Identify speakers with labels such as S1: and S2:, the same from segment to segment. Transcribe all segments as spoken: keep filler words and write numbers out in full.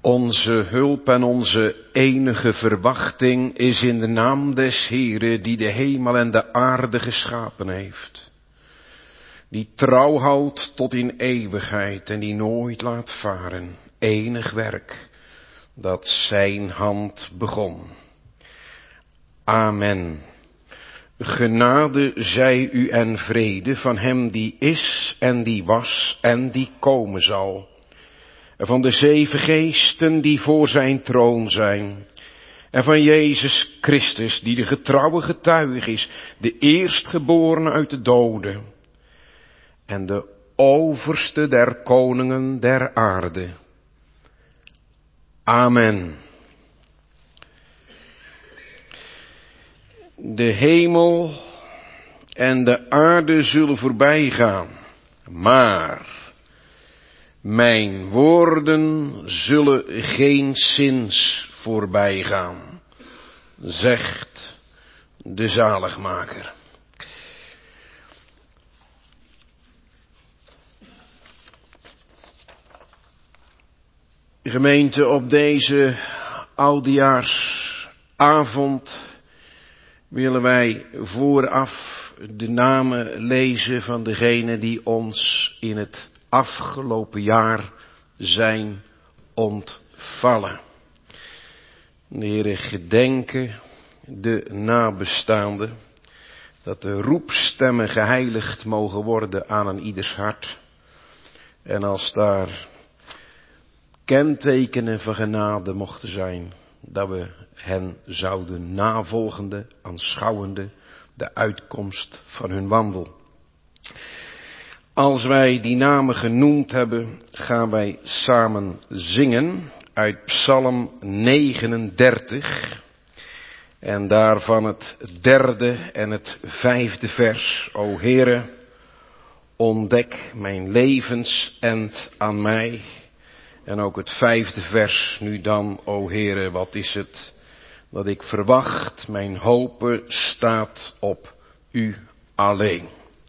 S1: Onze hulp en onze enige verwachting is in de naam des Heeren die de hemel en de aarde geschapen heeft. Die trouw houdt tot in eeuwigheid en die nooit laat varen. Enig werk dat zijn hand begon. Amen. Genade zij u en vrede van hem die is en die was en die komen zal. En van de zeven geesten die voor zijn troon zijn. En van Jezus Christus die de getrouwe getuige is, de eerstgeborene uit de doden. En de overste der koningen der aarde. Amen. De hemel en de aarde zullen voorbij gaan, maar mijn woorden zullen geenszins voorbij gaan, zegt de zaligmaker. Gemeente, op deze oudejaarsavond willen wij vooraf de namen lezen van degenen die ons in het afgelopen jaar zijn ontvallen. De Heere gedenke de nabestaanden, dat de roepstemmen geheiligd mogen worden aan een ieders hart. En als daar kentekenen van genade mochten zijn, dat we hen zouden navolgende, aanschouwende, de uitkomst van hun wandel. Als wij die namen genoemd hebben, gaan wij samen zingen uit Psalm negenendertig. En daarvan het derde en het vijfde vers. O Heere, ontdek mijn levensend aan mij. En ook het vijfde vers, nu dan, o Heere, wat is het dat ik verwacht? Mijn hope staat op u alleen.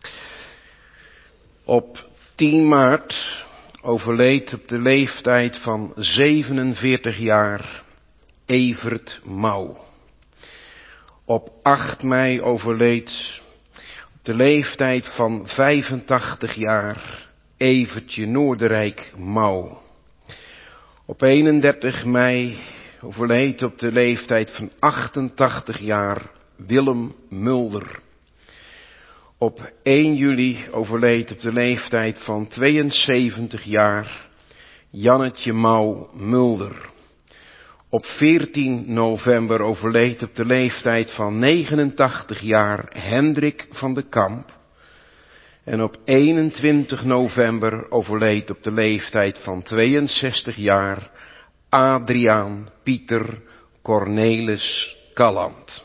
S1: Op tien maart overleed op de leeftijd van zevenenveertig jaar Evert Mouw. Op acht mei overleed op de leeftijd van vijfentachtig jaar Evertje Noorderrijk Mouw. Op eenendertig mei overleed op de leeftijd van achtentachtig jaar Willem Mulder. Op één juli overleed op de leeftijd van tweeënzeventig jaar Jannetje Mouw Mulder. Op veertien november overleed op de leeftijd van negenentachtig jaar Hendrik van de Kamp. En op eenentwintig november overleed op de leeftijd van tweeënzestig jaar Adriaan Pieter Cornelis Calland.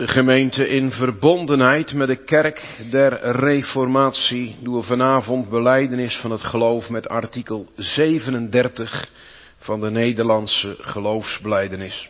S1: Gemeente, in verbondenheid met de kerk der Reformatie doen we vanavond belijdenis van het geloof met artikel zevenendertig van de Nederlandse geloofsbelijdenis.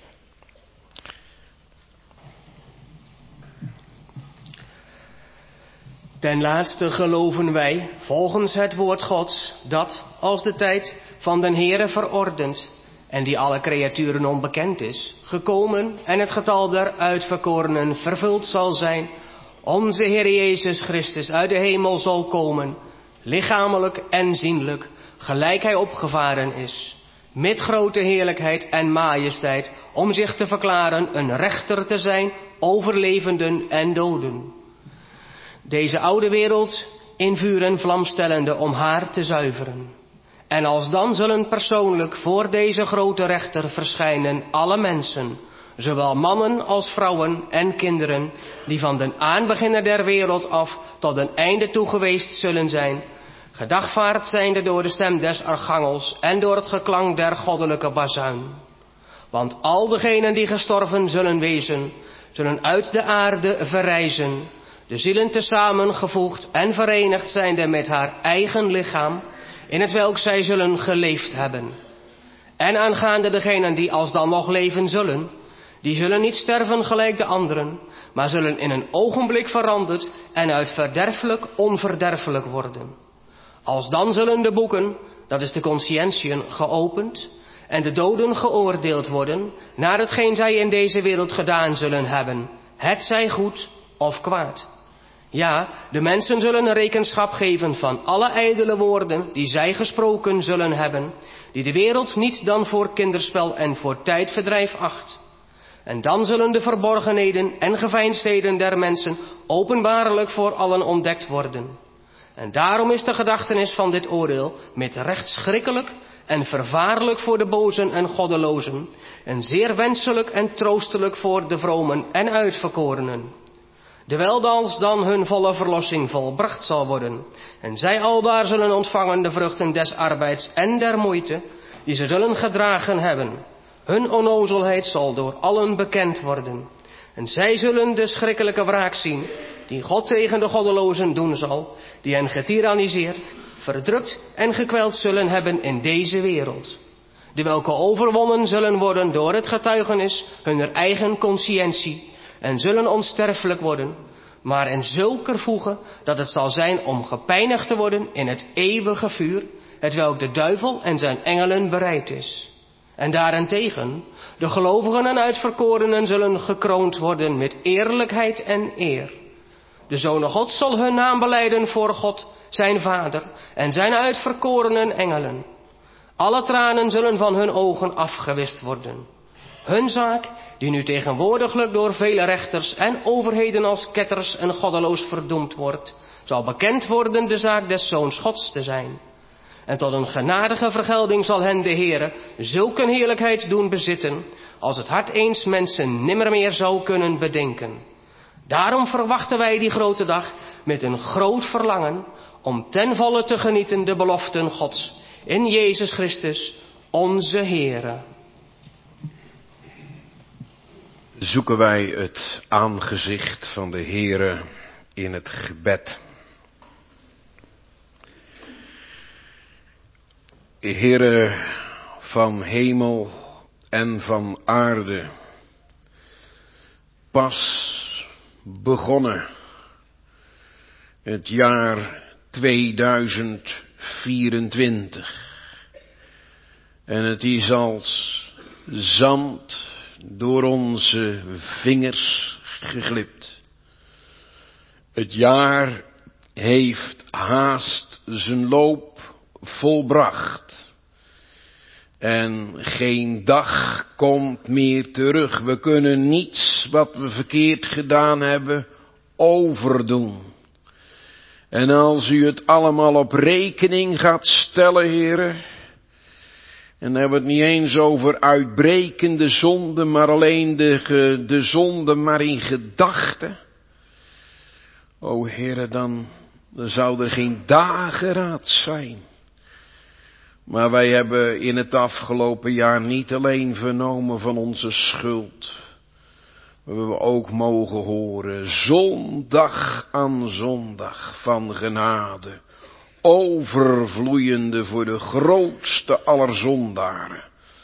S2: Ten laatste geloven wij, volgens het woord Gods, dat, als de tijd van den Heere verordend en die alle creaturen onbekend is, gekomen en het getal der uitverkorenen vervuld zal zijn, onze Heer Jezus Christus uit de hemel zal komen, lichamelijk en zienlijk, gelijk hij opgevaren is, met grote heerlijkheid en majesteit, om zich te verklaren een rechter te zijn over levenden en doden. Deze oude wereld in vuur en vlam stellende om haar te zuiveren. En alsdan zullen persoonlijk voor deze grote rechter verschijnen alle mensen, zowel mannen als vrouwen en kinderen, die van den aanbeginnen der wereld af tot een einde toe geweest zullen zijn, gedagvaard zijnde door de stem des archangels en door het geklank der goddelijke bazuin. Want al degenen die gestorven zullen wezen, zullen uit de aarde verrijzen, de zielen tezamen gevoegd en verenigd zijnde met haar eigen lichaam, in het welk zij zullen geleefd hebben. En aangaande degenen die alsdan nog leven zullen, die zullen niet sterven gelijk de anderen, maar zullen in een ogenblik veranderd en uit verderfelijk onverderfelijk worden. Alsdan zullen de boeken, dat is de consciëntien, geopend en de doden geoordeeld worden, naar hetgeen zij in deze wereld gedaan zullen hebben, het zij goed of kwaad. Ja, de mensen zullen rekenschap geven van alle ijdele woorden die zij gesproken zullen hebben, die de wereld niet dan voor kinderspel en voor tijdverdrijf acht. En dan zullen de verborgenheden en geveinsdheden der mensen openbaarlijk voor allen ontdekt worden. En daarom is de gedachtenis van dit oordeel met recht schrikkelijk en vervaarlijk voor de bozen en goddelozen, en zeer wenselijk en troostelijk voor de vromen en uitverkorenen. Terwijl als dan hun volle verlossing volbracht zal worden, en zij aldaar zullen ontvangen de vruchten des arbeids en der moeite, die ze zullen gedragen hebben. Hun onnozelheid zal door allen bekend worden. En zij zullen de schrikkelijke wraak zien, die God tegen de goddelozen doen zal, die hen getiraniseerd, verdrukt en gekweld zullen hebben in deze wereld. Die welke overwonnen zullen worden door het getuigenis hunner eigen consciëntie, en zullen onsterfelijk worden, maar in zulker voege dat het zal zijn om gepijnigd te worden in het eeuwige vuur, hetwelk de duivel en zijn engelen bereid is. En daarentegen, de gelovigen en uitverkorenen zullen gekroond worden met eerlijkheid en eer. De Zoon Gods zal hun naam belijden voor God, zijn Vader, en zijn uitverkorenen engelen. Alle tranen zullen van hun ogen afgewist worden. Hun zaak, die nu tegenwoordiglijk door vele rechters en overheden als ketters en goddeloos verdoemd wordt, zal bekend worden de zaak des Zoons Gods te zijn. En tot een genadige vergelding zal hen de Heere zulk een heerlijkheid doen bezitten, als het hart eens mensen nimmer meer zou kunnen bedenken. Daarom verwachten wij die grote dag met een groot verlangen, om ten volle te genieten de beloften Gods in Jezus Christus, onze Heere.
S1: Zoeken wij het aangezicht van de Heere in het gebed. Heere van hemel en van aarde, pas begonnen het jaar tweeduizend vierentwintig en het is als zand door onze vingers geglipt. Het jaar heeft haast zijn loop volbracht. En geen dag komt meer terug. We kunnen niets wat we verkeerd gedaan hebben overdoen. En als u het allemaal op rekening gaat stellen, heren, en dan hebben we het niet eens over uitbrekende zonden, maar alleen de, de zonde maar in gedachten. O Heere, dan, dan zou er geen dageraad zijn. Maar wij hebben in het afgelopen jaar niet alleen vernomen van onze schuld, we ook mogen horen, zondag aan zondag van genade, overvloeiende voor de grootste aller zondaren.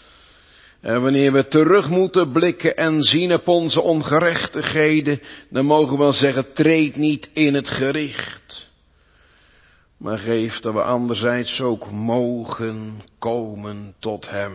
S1: En wanneer we terug moeten blikken en zien op onze ongerechtigheden, dan mogen we wel zeggen, treed niet in het gericht. Maar geef dat we anderzijds ook mogen komen tot hem,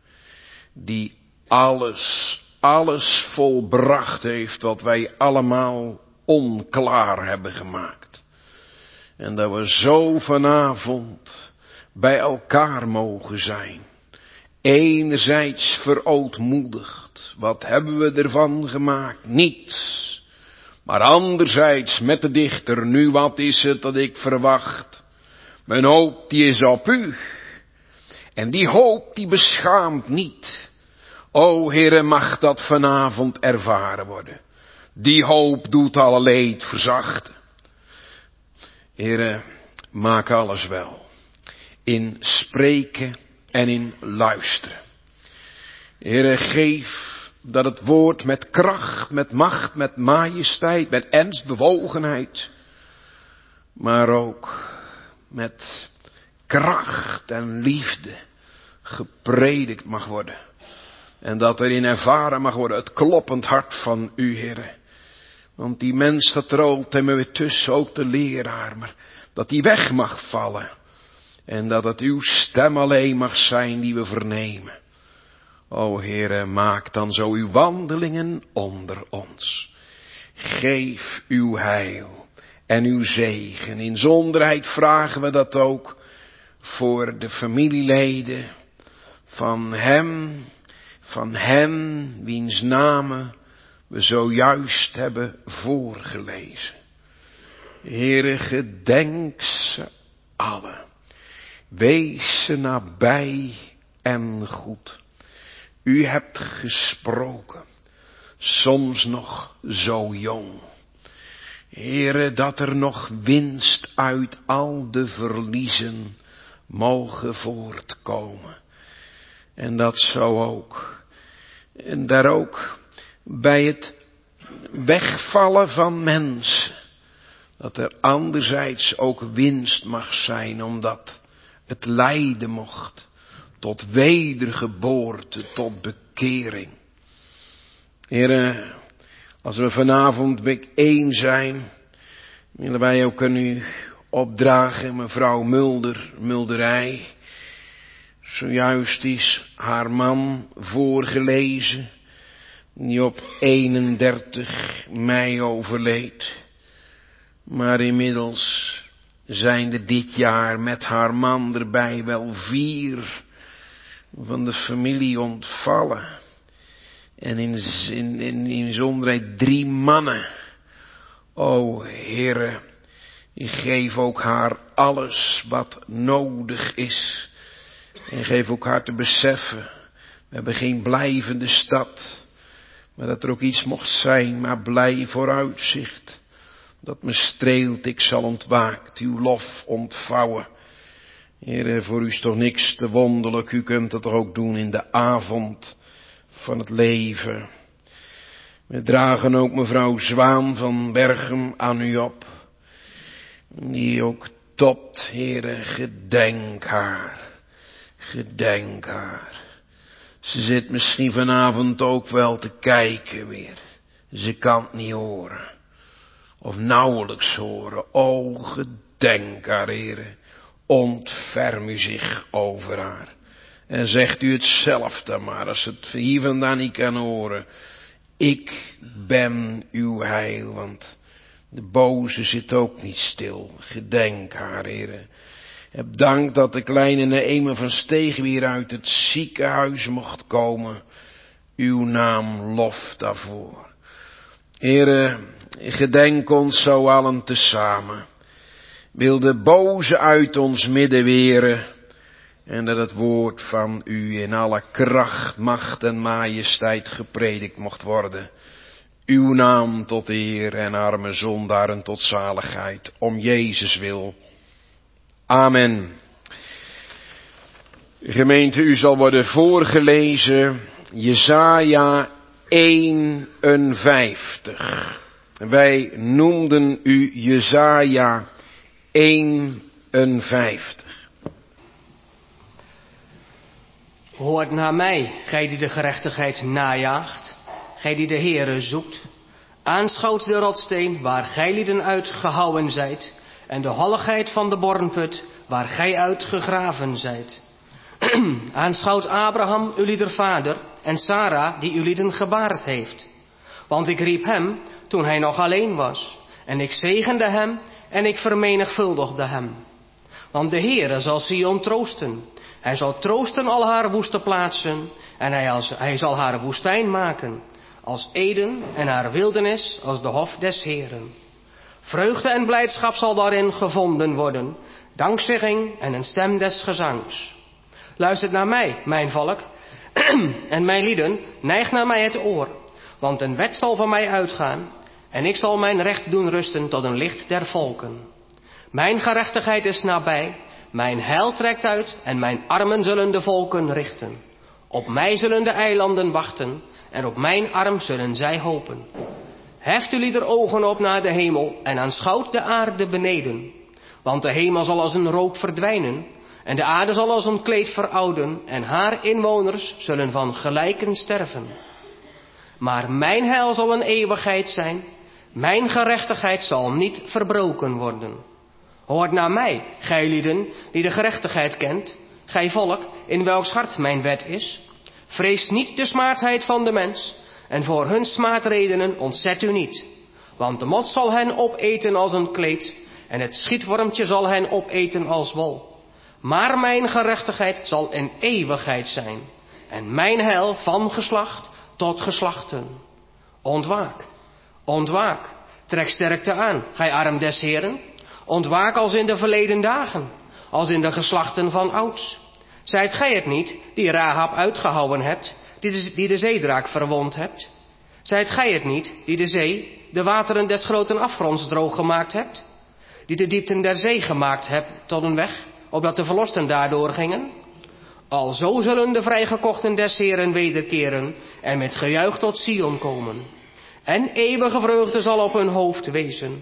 S1: die alles, alles volbracht heeft wat wij allemaal onklaar hebben gemaakt. En dat we zo vanavond bij elkaar mogen zijn. Enerzijds verootmoedigd. Wat hebben we ervan gemaakt? Niets. Maar anderzijds met de dichter, nu wat is het dat ik verwacht? Mijn hoop die is op u. En die hoop die beschaamt niet. O Heere, mag dat vanavond ervaren worden. Die hoop doet alle leed verzachten. Heere, maak alles wel. In spreken en in luisteren. Heere, geef dat het woord met kracht, met macht, met majesteit, met ernst, bewogenheid, maar ook met kracht en liefde gepredikt mag worden. En dat erin ervaren mag worden het kloppend hart van u, Heere. Want die mens dat er altijd maar weer tussen, ook de leraar, maar dat die weg mag vallen. En dat het uw stem alleen mag zijn die we vernemen. O Heere, maak dan zo uw wandelingen onder ons. Geef uw heil en uw zegen. In zonderheid vragen we dat ook voor de familieleden van hem, van hen wiens namen we zojuist hebben voorgelezen. Heere, gedenk ze allen. Wees ze nabij en goed. U hebt gesproken, soms nog zo jong. Heere, dat er nog winst uit al de verliezen mogen voortkomen. En dat zo ook. En daar ook bij het wegvallen van mensen, dat er anderzijds ook winst mag zijn, omdat het leiden mocht tot wedergeboorte, tot bekering. Heere, als we vanavond bijeen zijn, willen wij ook aan u opdragen, mevrouw Mulder, Mulderij. Zojuist is haar man voorgelezen, die op eenendertig mei overleed. Maar inmiddels zijn er dit jaar met haar man erbij wel vier van de familie ontvallen. En in, in, in, in zonderheid drie mannen. O Heere, geef ook haar alles wat nodig is. En geef ook haar te beseffen, we hebben geen blijvende stad. Maar dat er ook iets mocht zijn, maar blij vooruitzicht. Dat me streelt, ik zal ontwaakt, uw lof ontvouwen. Heere, voor u is toch niks te wonderlijk, u kunt het toch ook doen in de avond van het leven. We dragen ook mevrouw Zwaan van Berchem aan u op. Die ook topt, Heere, gedenk haar. Gedenk haar. Ze zit misschien vanavond ook wel te kijken weer. Ze kan het niet horen. Of nauwelijks horen. O, gedenk haar, Heere. Ontferm u zich over haar. En zegt u hetzelfde maar, als het hier vandaan niet kan horen. Ik ben uw heil, want de boze zit ook niet stil. Gedenk haar, Heere. Heb dank dat de kleine Neeme van Stegen weer uit het ziekenhuis mocht komen. Uw naam lof daarvoor. Heere, gedenk ons zo allen tezamen. Wil de boze uit ons midden weren. En dat het woord van u in alle kracht, macht en majesteit gepredikt mocht worden. Uw naam tot eer en arme zondaren tot zaligheid. Om Jezus wil. Amen. Gemeente, u zal worden voorgelezen. Jesaja eenenvijftig. Wij noemden u Jesaja eenenvijftig.
S2: Hoort naar mij, gij die de gerechtigheid najaagt, gij die de Heere zoekt. Aanschouwt de rotsteen waar gij lieden uitgehouwen zijt, en de holligheid van de bornput waar gij uit gegraven zijt. Aanschouwt Abraham, uw lieder vader, en Sara, die uw lieden gebaard heeft. Want ik riep hem, toen hij nog alleen was, en ik zegende hem, en ik vermenigvuldigde hem. Want de Heere zal Sion troosten. Hij zal troosten al haar woeste plaatsen, en hij, als, hij zal haar woestijn maken, als Eden, en haar wildernis als de hof des Heeren. Vreugde en blijdschap zal daarin gevonden worden, dankzegging en een stem des gezangs. Luistert naar mij, mijn volk, en mijn lieden, neig naar mij het oor, want een wet zal van mij uitgaan, en ik zal mijn recht doen rusten tot een licht der volken. Mijn gerechtigheid is nabij, mijn heil trekt uit, en mijn armen zullen de volken richten. Op mij zullen de eilanden wachten, en op mijn arm zullen zij hopen. Heft uw lieder ogen op naar de hemel, en aanschouwt de aarde beneden. Want de hemel zal als een rook verdwijnen, en de aarde zal als een kleed verouden, en haar inwoners zullen van gelijken sterven. Maar mijn heil zal een eeuwigheid zijn, mijn gerechtigheid zal niet verbroken worden. Hoort naar mij, gij lieden, die de gerechtigheid kent, gij volk, in welks hart mijn wet is. Vrees niet de smaadheid van de mens, en voor hun smaadredenen ontzet u niet. Want de mot zal hen opeten als een kleed, en het schietwormtje zal hen opeten als wol. Maar mijn gerechtigheid zal in eeuwigheid zijn, en mijn heil van geslacht tot geslachten. Ontwaak, ontwaak, trek sterkte aan, gij arm des Heeren. Ontwaak als in de verleden dagen, als in de geslachten van ouds. Zijt gij het niet, die Rahab uitgehouwen hebt, die de, die de zeedraak verwond hebt? Zijt gij het niet, die de zee, de wateren des groten afgronds droog gemaakt hebt? Die de diepten der zee gemaakt hebt tot een weg, opdat de verlosten daardoor gingen? Alzo zullen de vrijgekochten des Heeren wederkeren, en met gejuich tot Sion komen. En eeuwige vreugde zal op hun hoofd wezen.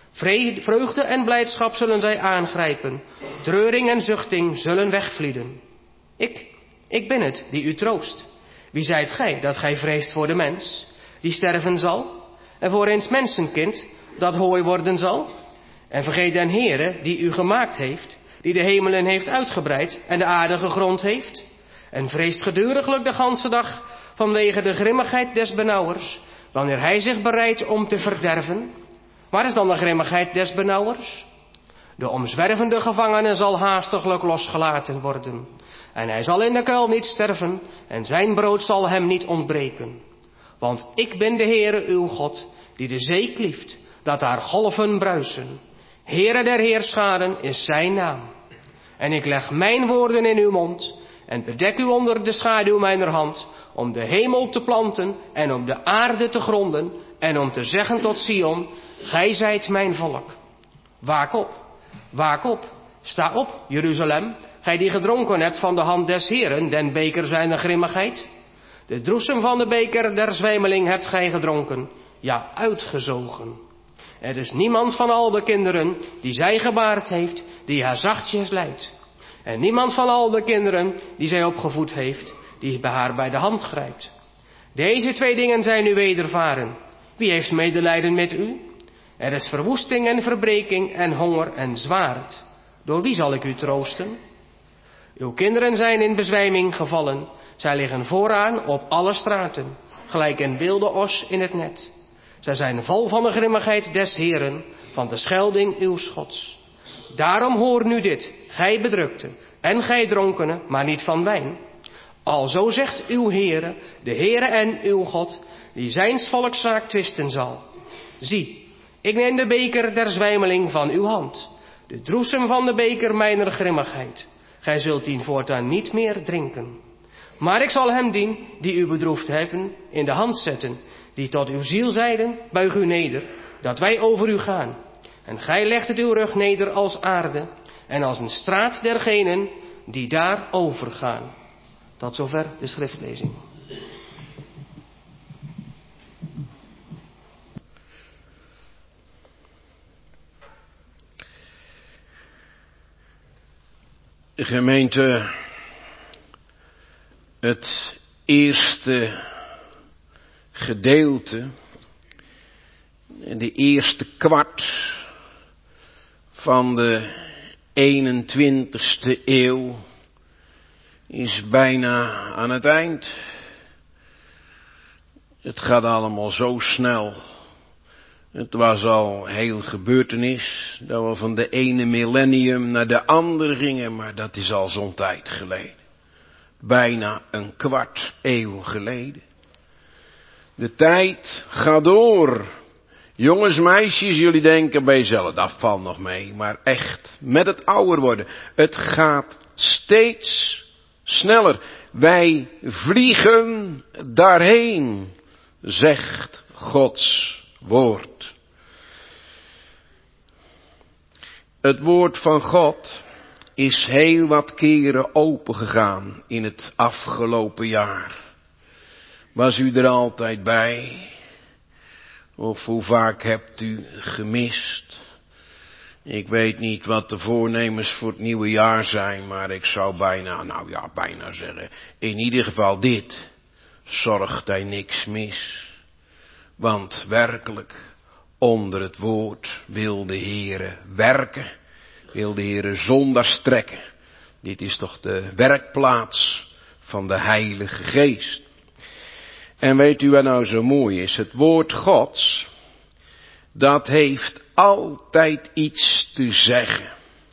S2: Vreugde en blijdschap zullen zij aangrijpen. Treuring en zuchting zullen wegvlieden. Ik, ik ben het die u troost. Wie zijt gij dat gij vreest voor de mens, die sterven zal? En voor eens mensenkind, dat hooi worden zal? En vergeet den Heere, die u gemaakt heeft, die de hemelen heeft uitgebreid en de aarde gegrond heeft? En vreest geduriglijk de ganse dag vanwege de grimmigheid des benauwers, wanneer hij zich bereidt om te verderven? Waar is dan de grimmigheid des benauwers? De omzwervende gevangene zal haastiglijk losgelaten worden. En hij zal in de kuil niet sterven, en zijn brood zal hem niet ontbreken. Want ik ben de Heere uw God, die de zee klieft, dat haar golven bruisen. Heere der heerscharen is zijn naam. En ik leg mijn woorden in uw mond, en bedek u onder de schaduw mijner hand, om de hemel te planten, en om de aarde te gronden, en om te zeggen tot Sion, gij zijt mijn volk. Waak op, waak op, sta op, Jeruzalem, gij die gedronken hebt van de hand des Heeren, den beker zijner grimmigheid. De droesem van de beker der zwijmeling hebt gij gedronken, ja, uitgezogen. Er is niemand van al de kinderen die zij gebaard heeft, die haar zachtjes leidt. En niemand van al de kinderen die zij opgevoed heeft, die bij haar bij de hand grijpt. Deze twee dingen zijn u wedervaren. Wie heeft medelijden met u? Er is verwoesting en verbreking en honger en zwaard. Door wie zal ik u troosten? Uw kinderen zijn in bezwijming gevallen. Zij liggen vooraan op alle straten, gelijk een wilde os in het net. Zij zijn vol van de grimmigheid des Heeren, van de schelding uw Gods. Daarom hoor nu dit, gij bedrukte en gij dronkenen, maar niet van wijn. Alzo zegt uw Heere, de Heere en uw God, die zijns volkszaak twisten zal. Zie, ik neem de beker der zwijmeling van uw hand, de droesem van de beker mijner grimmigheid. Gij zult dien voortaan niet meer drinken. Maar ik zal hem dien, die u bedroefd hebben, in de hand zetten, die tot uw ziel zeiden, buig u neder, dat wij over u gaan. En gij legt het uw rug neder als aarde, en als een straat dergenen, die daar overgaan. Tot zover de schriftlezing.
S1: Gemeente, het eerste gedeelte, de eerste kwart van de eenentwintigste eeuw is bijna aan het eind. Het gaat allemaal zo snel. Het was al heel gebeurtenis dat we van de ene millennium naar de andere gingen, maar dat is al zo'n tijd geleden. Bijna een kwart eeuw geleden. De tijd gaat door. Jongens, meisjes, jullie denken bij jezelf, dat valt nog mee, maar echt, met het ouder worden, het gaat steeds sneller. Wij vliegen daarheen, zegt Gods woord. Het woord van God is heel wat keren opengegaan in het afgelopen jaar. Was u er altijd bij? Of hoe vaak hebt u gemist? Ik weet niet wat de voornemens voor het nieuwe jaar zijn, maar ik zou bijna, nou ja, bijna zeggen, in ieder geval dit. Zorg dat je niks mis. Want werkelijk, onder het woord wil de Heere werken, wil de Heere zondags trekken. Dit is toch de werkplaats van de Heilige Geest. En weet u wat nou zo mooi is? Het woord Gods, dat heeft altijd iets te zeggen.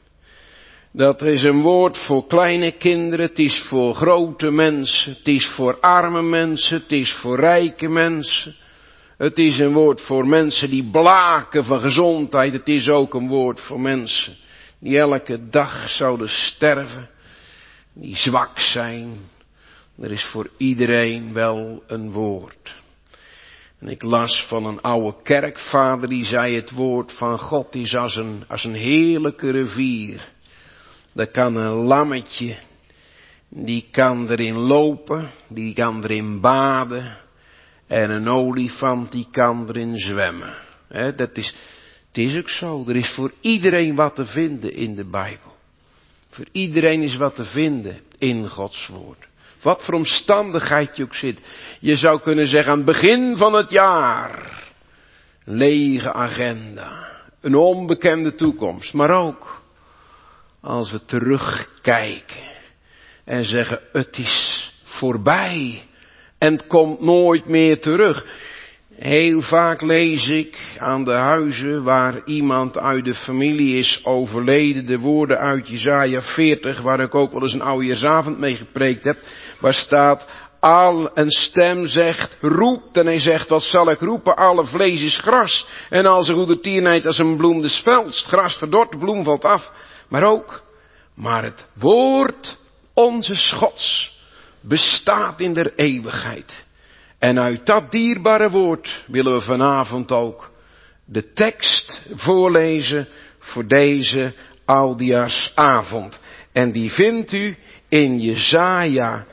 S1: Dat is een woord voor kleine kinderen, het is voor grote mensen, het is voor arme mensen, het is voor rijke mensen. Het is een woord voor mensen die blaken van gezondheid, het is ook een woord voor mensen die elke dag zouden sterven, die zwak zijn. Er is voor iedereen wel een woord. En ik las van een oude kerkvader die zei, het woord van God is als een, als een heerlijke rivier. Daar kan een lammetje, die kan erin lopen, die kan erin baden. En een olifant die kan erin zwemmen. He, dat is, het is ook zo. Er is voor iedereen wat te vinden in de Bijbel. Voor iedereen is wat te vinden in Gods woord. Wat voor omstandigheid je ook zit. Je zou kunnen zeggen aan het begin van het jaar. Lege agenda. Een onbekende toekomst. Maar ook als we terugkijken. En zeggen het is voorbij. En het komt nooit meer terug. Heel vaak lees ik aan de huizen waar iemand uit de familie is overleden. De woorden uit Jesaja veertig, waar ik ook wel eens een oudejaarsavond mee gepreekt heb. Waar staat, al een stem zegt, roept. En hij zegt, wat zal ik roepen? Alle vlees is gras. En als een goede tiernijd als een bloem des velds. Het gras verdort, de bloem valt af. Maar ook, maar het woord onze Gods bestaat in der eeuwigheid. En uit dat dierbare woord willen we vanavond ook de tekst voorlezen voor deze oudejaarsavond. En die vindt u in Jesaja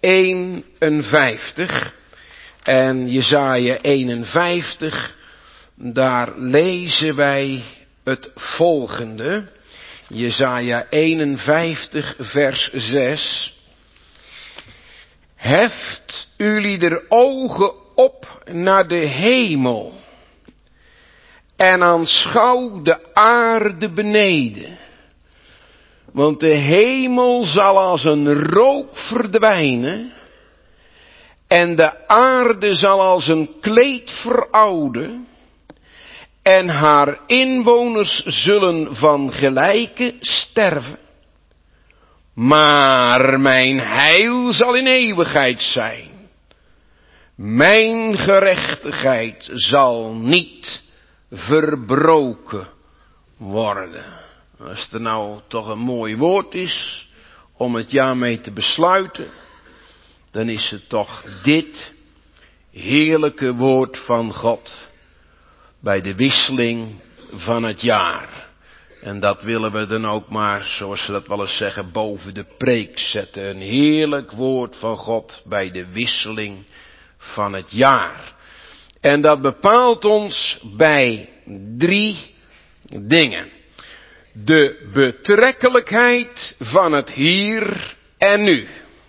S1: eenenvijftig. En Jesaja eenenvijftig, daar lezen wij het volgende. Jesaja eenenvijftig vers zes. Heft jullie er ogen op naar de hemel en aanschouw de aarde beneden. Want de hemel zal als een rook verdwijnen en de aarde zal als een kleed verouden en haar inwoners zullen van gelijke sterven. Maar mijn heil zal in eeuwigheid zijn. Mijn gerechtigheid zal niet verbroken worden. Als er nou toch een mooi woord is om het jaar mee te besluiten, dan is het toch dit heerlijke woord van God bij de wisseling van het jaar. En dat willen we dan ook maar, zoals ze dat wel eens zeggen, boven de preek zetten. Een heerlijk woord van God bij de wisseling van het jaar. En dat bepaalt ons bij drie dingen. de betrekkelijkheid van het hier en nu.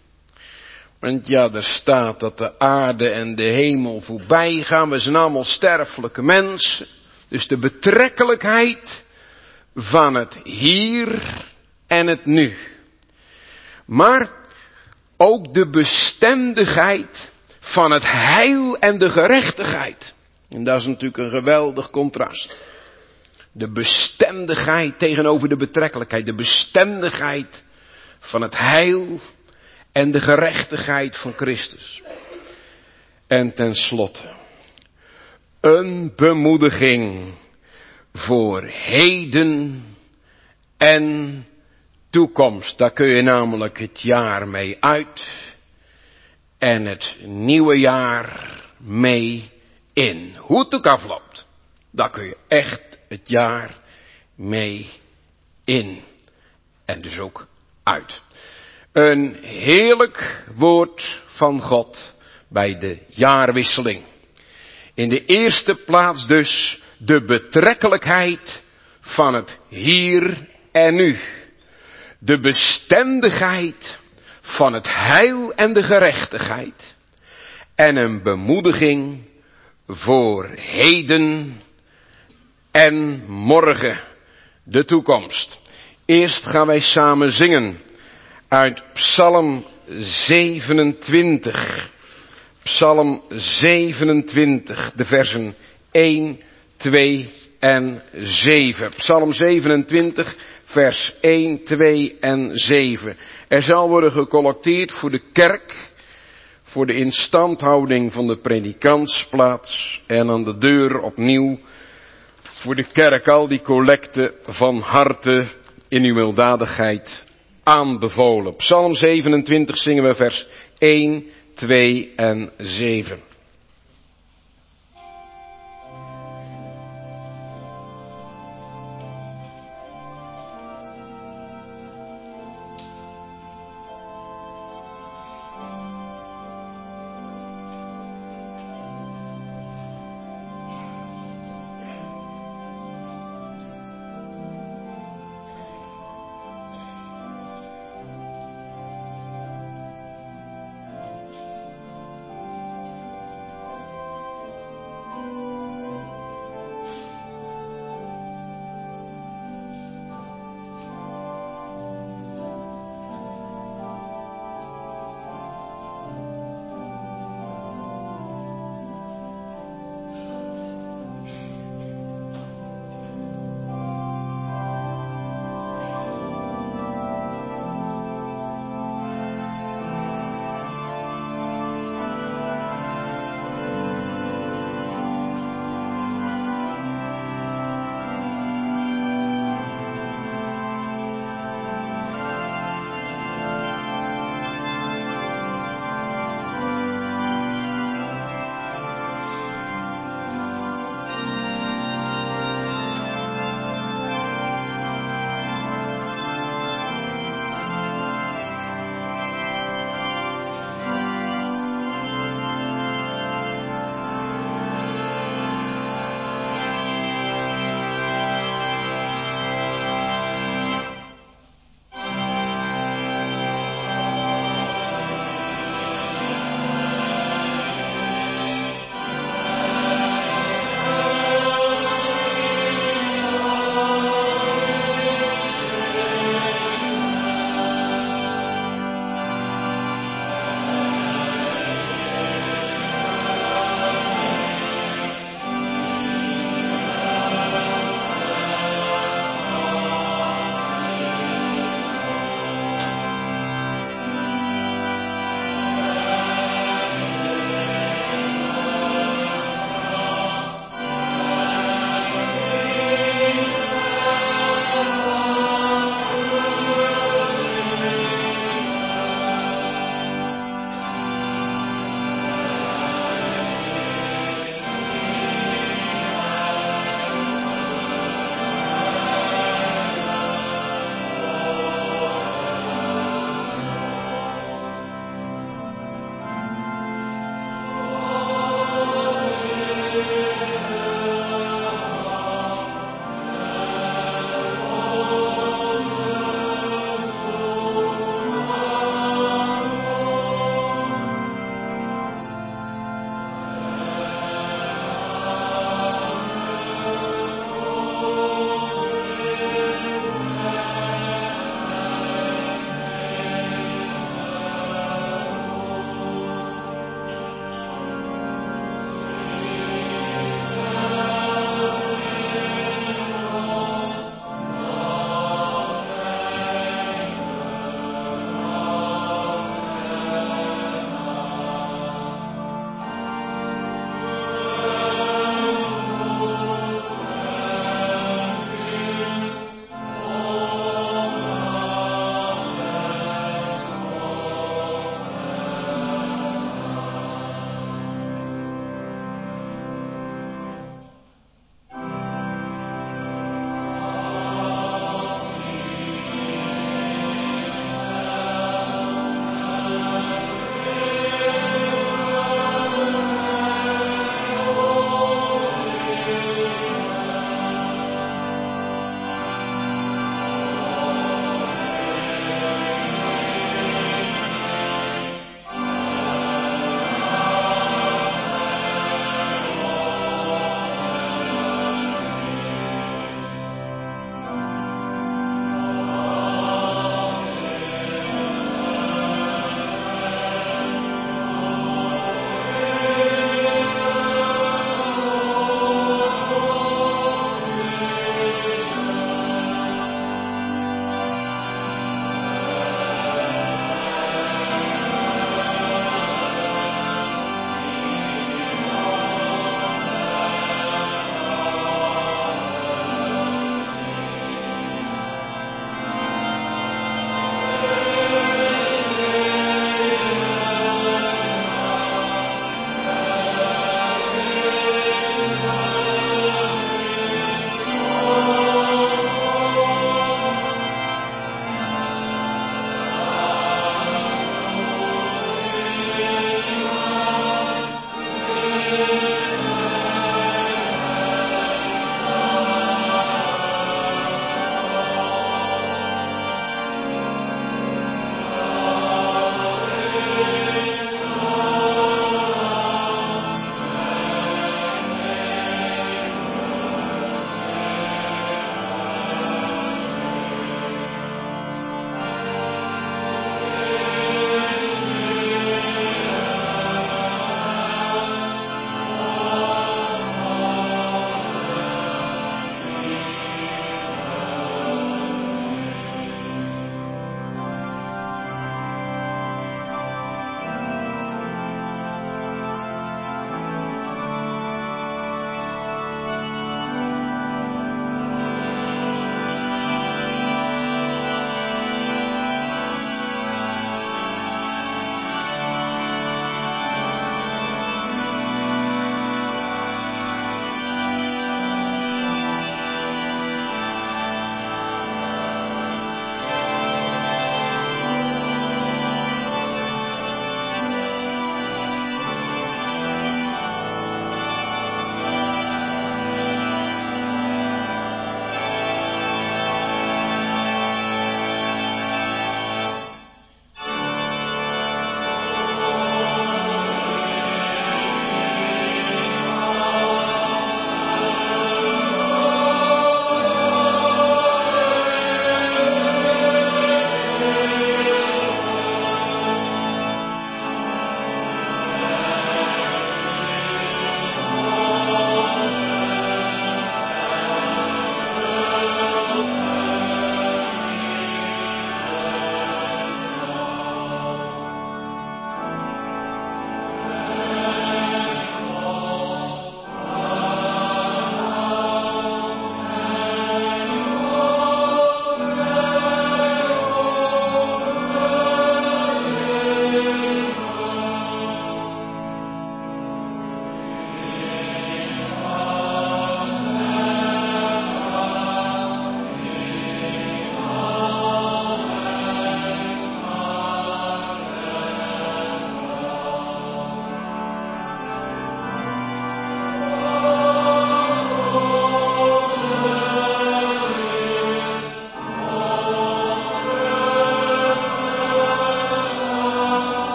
S1: Want ja, er staat dat de aarde en de hemel voorbij gaan. We zijn allemaal sterfelijke mensen. Dus de betrekkelijkheid van het hier en het nu. Maar ook de bestendigheid van het heil en de gerechtigheid. En dat is natuurlijk een geweldig contrast. De bestendigheid tegenover de betrekkelijkheid. De bestendigheid van het heil en de gerechtigheid van Christus. En tenslotte, een bemoediging voor heden en toekomst. Daar kun je namelijk het jaar mee uit en het nieuwe jaar mee in. Hoe het ook afloopt, daar kun je echt het jaar mee in. En dus ook uit. Een heerlijk woord van God bij de jaarwisseling. In de eerste plaats dus de betrekkelijkheid van het hier en nu. De bestendigheid van het heil en de gerechtigheid. En een bemoediging voor heden en morgen, de toekomst. Eerst gaan wij samen zingen uit Psalm zevenentwintig. Psalm zevenentwintig, de versen één, twee en zeven. Psalm zevenentwintig, vers één, twee en zeven. Er zal worden gecollecteerd voor de kerk, voor de instandhouding van de predikantsplaats en aan de deur opnieuw voor de kerk al die collecten van harte in uw milddadigheid aanbevolen. Psalm zevenentwintig zingen we vers één, twee en zeven.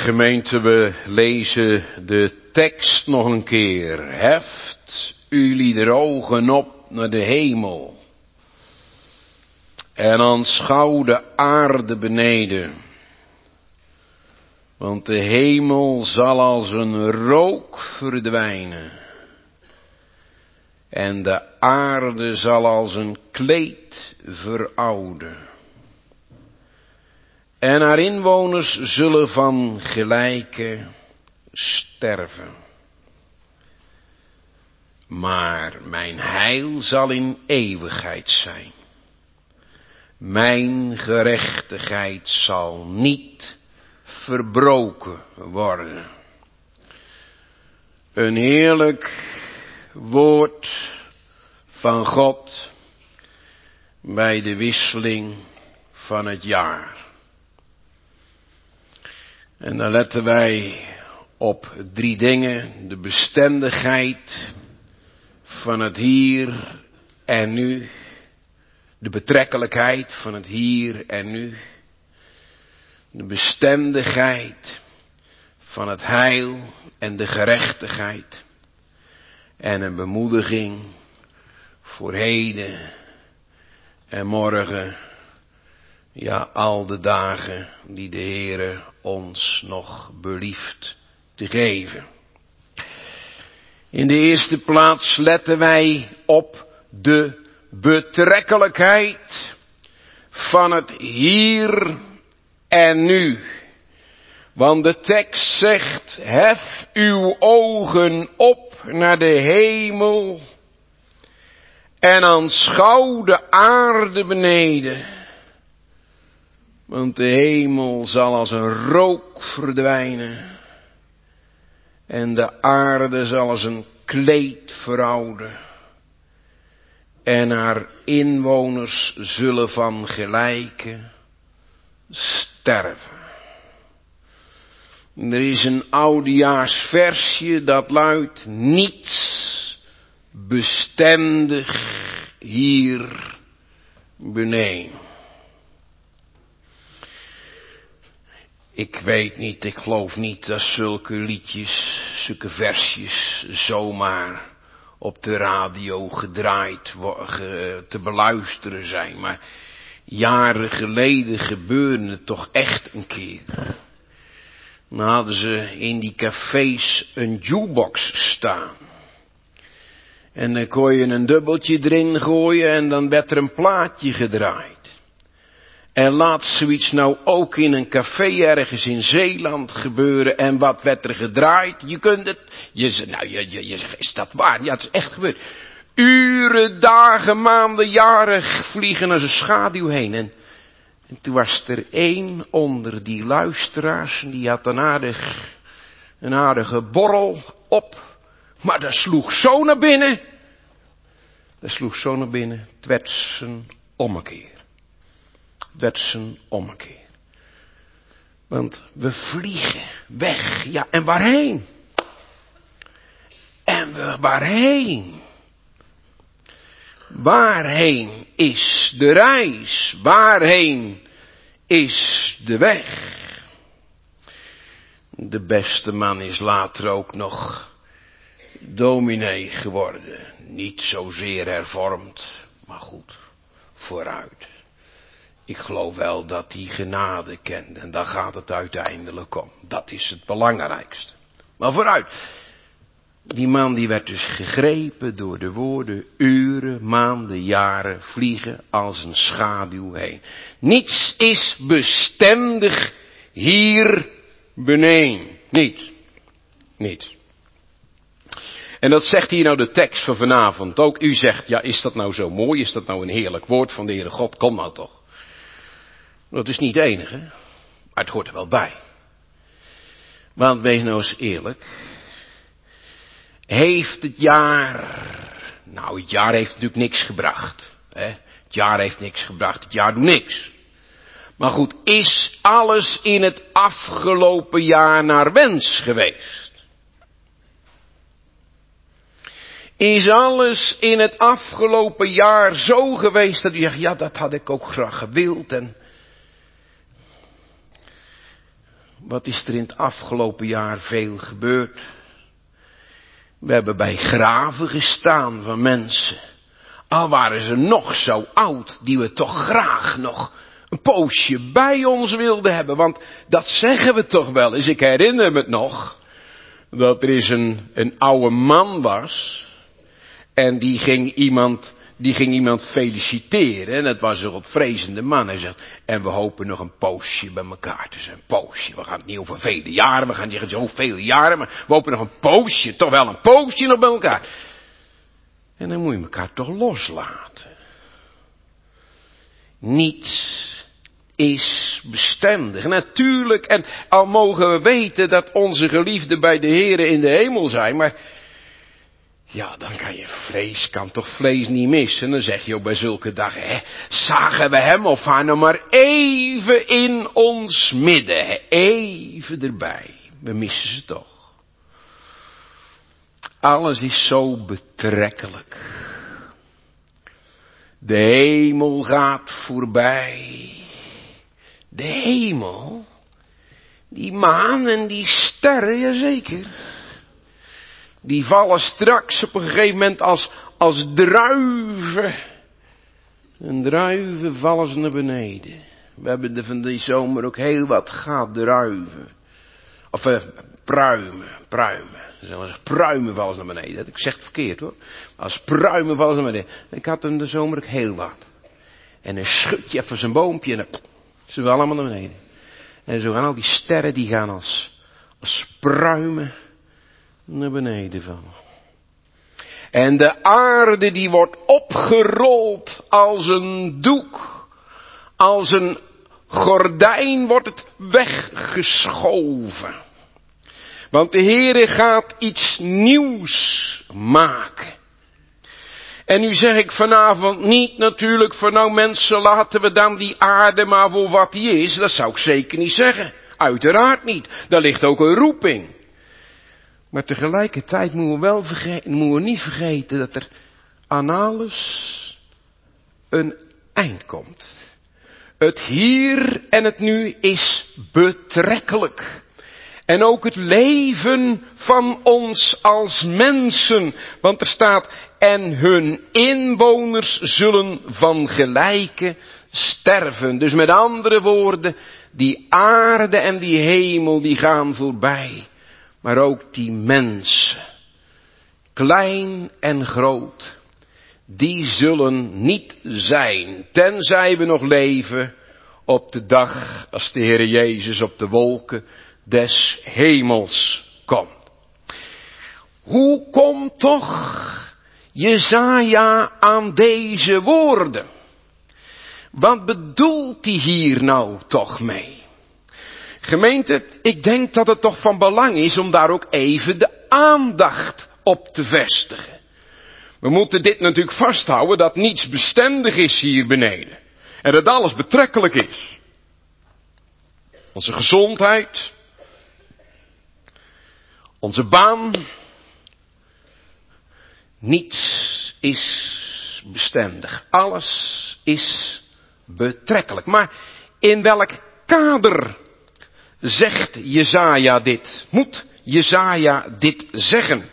S1: Gemeente, we lezen de tekst nog een keer. Heft jullie de ogen op naar de hemel en aanschouw de aarde beneden. Want de hemel zal als een rook verdwijnen en de aarde zal als een kleed verouden. En haar inwoners zullen van gelijke sterven. Maar mijn heil zal in eeuwigheid zijn. Mijn gerechtigheid zal niet verbroken worden. Een heerlijk woord van God bij de wisseling van het jaar. En dan letten wij op drie dingen. De bestendigheid van het hier en nu. De betrekkelijkheid van het hier en nu. De bestendigheid van het heil en de gerechtigheid. En een bemoediging voor heden en morgen. Ja, al de dagen die de Heere ons nog belieft te geven. In de eerste plaats letten wij op de betrekkelijkheid van het hier en nu. Want de tekst zegt, hef uw ogen op naar de hemel en aanschouw de aarde beneden. Want de hemel zal als een rook verdwijnen en de aarde zal als een kleed verouden. En haar inwoners zullen van gelijke sterven. Er is een oudejaarsversje dat luidt, niets bestendig hier beneden. Ik weet niet, ik geloof niet dat zulke liedjes, zulke versjes zomaar op de radio gedraaid, te beluisteren zijn. Maar jaren geleden gebeurde het toch echt een keer. Dan hadden ze in die cafés een jukebox staan. En dan kon je een dubbeltje erin gooien en dan werd er een plaatje gedraaid. En laat zoiets nou ook in een café ergens in Zeeland gebeuren. En wat werd er gedraaid? Je kunt het, je zegt, nou, je, je, je zegt, is dat waar? Ja, het is echt gebeurd. Uren, dagen, maanden, jaren vliegen als een schaduw heen. En, en toen was er één onder die luisteraars, die had een aardig, een aardige borrel op. Maar dat sloeg zo naar binnen. Dat sloeg zo naar binnen. Het werd zijn ommekeer. Het werd zijn ommekeer. Want we vliegen weg. Ja, en waarheen? En we, waarheen? Waarheen is de reis? Waarheen is de weg? De beste man is later ook nog dominee geworden. Niet zozeer hervormd, maar goed, vooruit. Ik geloof wel dat hij genade kent en daar gaat het uiteindelijk om. Dat is het belangrijkste. Maar vooruit. Die man die werd dus gegrepen door de woorden, uren, maanden, jaren vliegen als een schaduw heen. Niets is bestendig hier beneden. Niet. Niet. En dat zegt hier nou de tekst van vanavond ook. U zegt, ja, is dat nou zo mooi? Is dat nou een heerlijk woord van de Heere God? Kom nou toch. Dat is niet het enige, maar het hoort er wel bij. Want wees nou eens eerlijk. Heeft het jaar, nou het jaar heeft natuurlijk niks gebracht. Hè? Het jaar heeft niks gebracht, het jaar doet niks. Maar goed, is alles in het afgelopen jaar naar wens geweest? Is alles in het afgelopen jaar zo geweest dat u zegt, ja dat had ik ook graag gewild en... wat is er in het afgelopen jaar veel gebeurd? We hebben bij graven gestaan van mensen. Al waren ze nog zo oud, die we toch graag nog een poosje bij ons wilden hebben. Want dat zeggen we toch wel eens. Ik herinner me het nog. Dat er eens een, een oude man was. En die ging iemand, die ging iemand feliciteren. En dat was een godvrezende man. Hij zegt, en we hopen nog een poosje bij elkaar te zijn. Een poosje. We gaan het niet over vele jaren. We gaan niet zeggen zo vele jaren. Maar we hopen nog een poosje. Toch wel een poosje nog bij elkaar. En dan moet je elkaar toch loslaten. Niets is bestendig. Natuurlijk, en al mogen we weten dat onze geliefden bij de Here in de hemel zijn, maar ja, dan kan je vlees, kan toch vlees niet missen. En dan zeg je ook bij zulke dagen, hè, zagen we hem of haar nou maar even in ons midden, hè, even erbij. We missen ze toch. Alles is zo betrekkelijk. De hemel gaat voorbij. De hemel, die maan en die sterren, jazeker. Die vallen straks op een gegeven moment als, als druiven. En druiven vallen ze naar beneden. We hebben er van die zomer ook heel wat gehad, druiven. Of eh, pruimen, pruimen. Als pruimen vallen ze naar beneden. Ik zeg het verkeerd hoor. Als pruimen vallen ze naar beneden. Ik had hem de zomer ook heel wat. En dan schud je even zijn boompje en dan ze vallen allemaal naar beneden. En zo gaan al die sterren die gaan als, als pruimen naar beneden vallen. En de aarde die wordt opgerold als een doek. Als een gordijn wordt het weggeschoven. Want de Heere gaat iets nieuws maken. En nu zeg ik vanavond niet natuurlijk van nou mensen laten we dan die aarde maar voor wat die is. Dat zou ik zeker niet zeggen. Uiteraard niet. Daar ligt ook een roeping. Maar tegelijkertijd moeten we, wel vergeten, moeten we niet vergeten dat er aan alles een eind komt. Het hier en het nu is betrekkelijk. En ook het leven van ons als mensen. Want er staat, en hun inwoners zullen van gelijke sterven. Dus met andere woorden, die aarde en die hemel die gaan voorbij. Maar ook die mensen, klein en groot, die zullen niet zijn. Tenzij we nog leven op de dag als de Heer Jezus op de wolken des hemels komt. Hoe komt toch Jesaja aan deze woorden? Wat bedoelt hij hier nou toch mee? Gemeente, ik denk dat het toch van belang is om daar ook even de aandacht op te vestigen. We moeten dit natuurlijk vasthouden dat niets bestendig is hier beneden. En dat alles betrekkelijk is. Onze gezondheid. Onze baan. Niets is bestendig. Alles is betrekkelijk. Maar in welk kader zegt Jesaja dit? Moet Jesaja dit zeggen?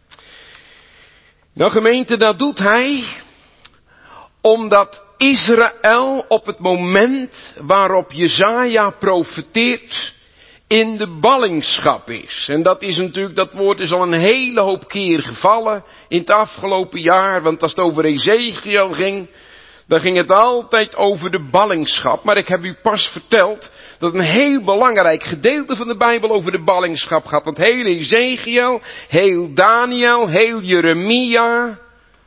S1: Nou gemeente, dat doet hij omdat Israël op het moment waarop Jesaja profeteert in de ballingschap is. En dat is natuurlijk, dat woord is al een hele hoop keer gevallen in het afgelopen jaar. Want als het over Ezekiel ging, dan ging het altijd over de ballingschap. Maar ik heb u pas verteld dat een heel belangrijk gedeelte van de Bijbel over de ballingschap gaat. Want heel Ezekiel, heel Daniel, heel Jeremia.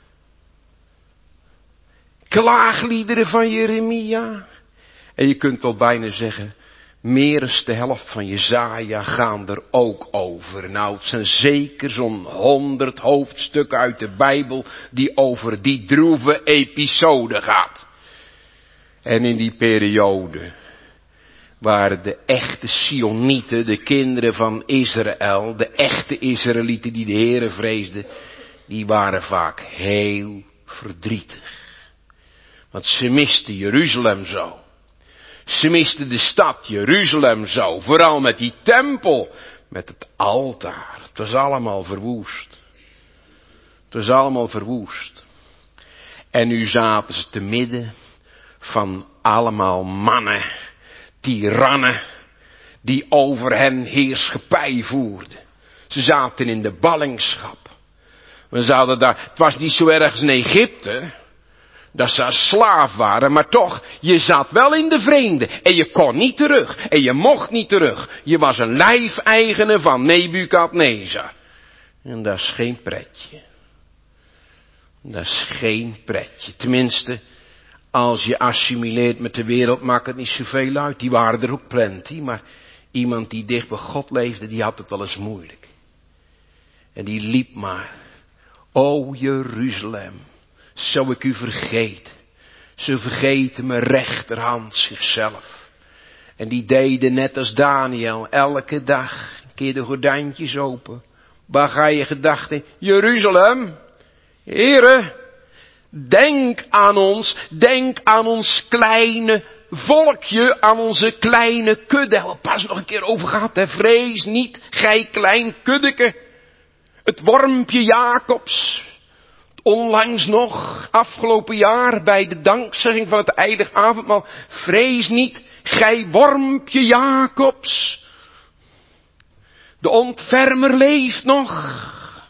S1: Klaagliederen van Jeremia. En je kunt wel bijna zeggen, meer dan de helft van Jesaja gaan er ook over. Nou, het zijn zeker zo'n honderd hoofdstukken uit de Bijbel die over die droeve episode gaat. En in die periode waren de echte Sionieten, de kinderen van Israël, de echte Israëlieten die de Heere vreesden, die waren vaak heel verdrietig. Want ze misten Jeruzalem zo. Ze misten de stad Jeruzalem zo, vooral met die tempel, met het altaar. Het was allemaal verwoest. Het was allemaal verwoest. En nu zaten ze te midden van allemaal mannen, tirannen, die over hen heerschappij voerden. Ze zaten in de ballingschap. We zouden daar, het was niet zo erg als in Egypte, dat ze als slaaf waren, maar toch, je zat wel in de vreemde. En je kon niet terug. En je mocht niet terug. Je was een lijfeigene van Nebukadnezar. En dat is geen pretje. Dat is geen pretje. Tenminste, als je assimileert met de wereld, maakt het niet zoveel uit. Die waren er ook plenty, maar iemand die dicht bij God leefde, die had het wel eens moeilijk. En die liep maar. O Jeruzalem, zou ik u vergeten. Ze vergeten mijn rechterhand zichzelf. En die deden net als Daniel, elke dag een keer de gordijntjes open. Waar ga je gedachten? Jeruzalem, Heere, denk aan ons, denk aan ons kleine volkje, aan onze kleine kudde. Daar hebben we pas nog een keer over gehad, hè? Vrees niet, gij klein kuddeke. Het wormpje Jacobs. Onlangs nog, afgelopen jaar, bij de dankzegging van het heilig avondmaal. Vrees niet, gij wormpje Jacobs. De ontfermer leeft nog.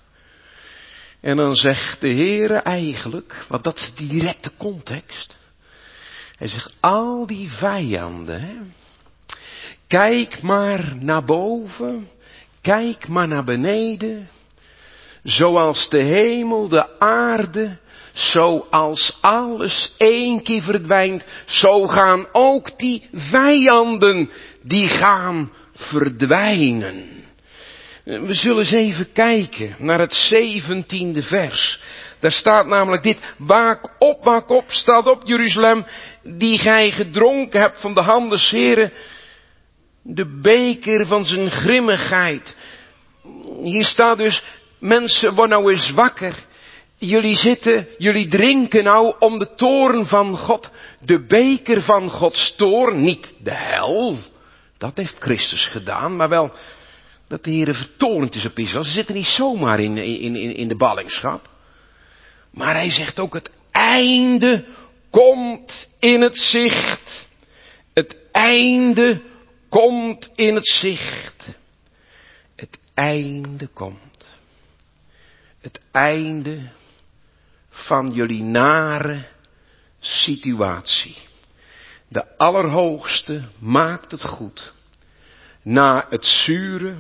S1: En dan zegt de Heere eigenlijk, want dat is de directe context. Hij zegt, al die vijanden, hè, kijk maar naar boven, kijk maar naar beneden. Zoals de hemel, de aarde, zoals alles één keer verdwijnt, zo gaan ook die vijanden, die gaan verdwijnen. We zullen eens even kijken naar het zeventiende vers. Daar staat namelijk dit, waak op, waak op, staat op Jeruzalem, die gij gedronken hebt van de hand des Heren, de beker van zijn grimmigheid. Hier staat dus, mensen, word nou eens wakker. Jullie zitten, jullie drinken nou om de toorn van God. De beker van Gods toorn, niet de hel. Dat heeft Christus gedaan, maar wel dat de Heere vertoornd is op Israël. Ze zitten niet zomaar in, in, in, in de ballingschap. Maar hij zegt ook, het einde komt in het zicht. Het einde komt in het zicht. Het einde komt. Het einde van jullie nare situatie. De Allerhoogste maakt het goed. Na het zure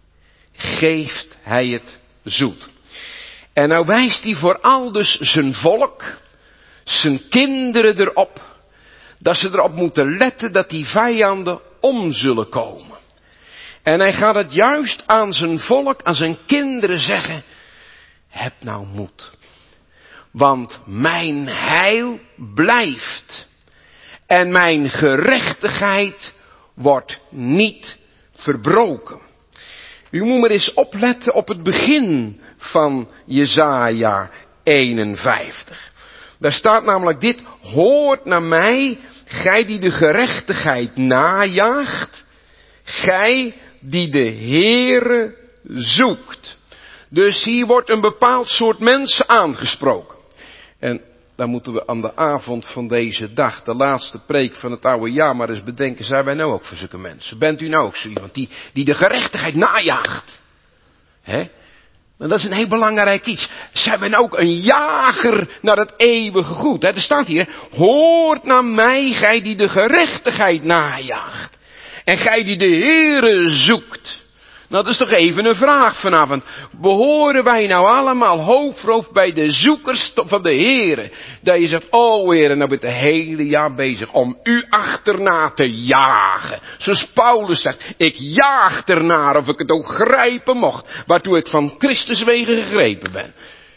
S1: geeft hij het zoet. En nou wijst hij vooral dus zijn volk, zijn kinderen erop, dat ze erop moeten letten dat die vijanden om zullen komen. En hij gaat het juist aan zijn volk, aan zijn kinderen zeggen, heb nou moed. Want mijn heil blijft. En mijn gerechtigheid wordt niet verbroken. U moet maar eens opletten op het begin van Jesaja eenenvijftig. Daar staat namelijk dit, hoort naar mij, gij die de gerechtigheid najaagt, gij die de Heere zoekt. Dus hier wordt een bepaald soort mensen aangesproken. En dan moeten we aan de avond van deze dag, de laatste preek van het oude jaar, maar eens bedenken, zijn wij nou ook voor zulke mensen? Bent u nou ook zo iemand die, die de gerechtigheid najaagt? Hè? Maar dat is een heel belangrijk iets. Zijn wij nou ook een jager naar het eeuwige goed? Hè? Er staat hier, hoort naar mij, gij die de gerechtigheid najaagt. En gij die de Heere zoekt. Nou, dat is toch even een vraag vanavond. Behoren wij nou allemaal hoofdroof bij de zoekers van de Heere? Dat je zegt, oh Heere, nou ben ik het hele jaar bezig om u achterna te jagen. Zoals Paulus zegt, ik jaag ernaar of ik het ook grijpen mocht. Waartoe ik van Christus wegen gegrepen ben.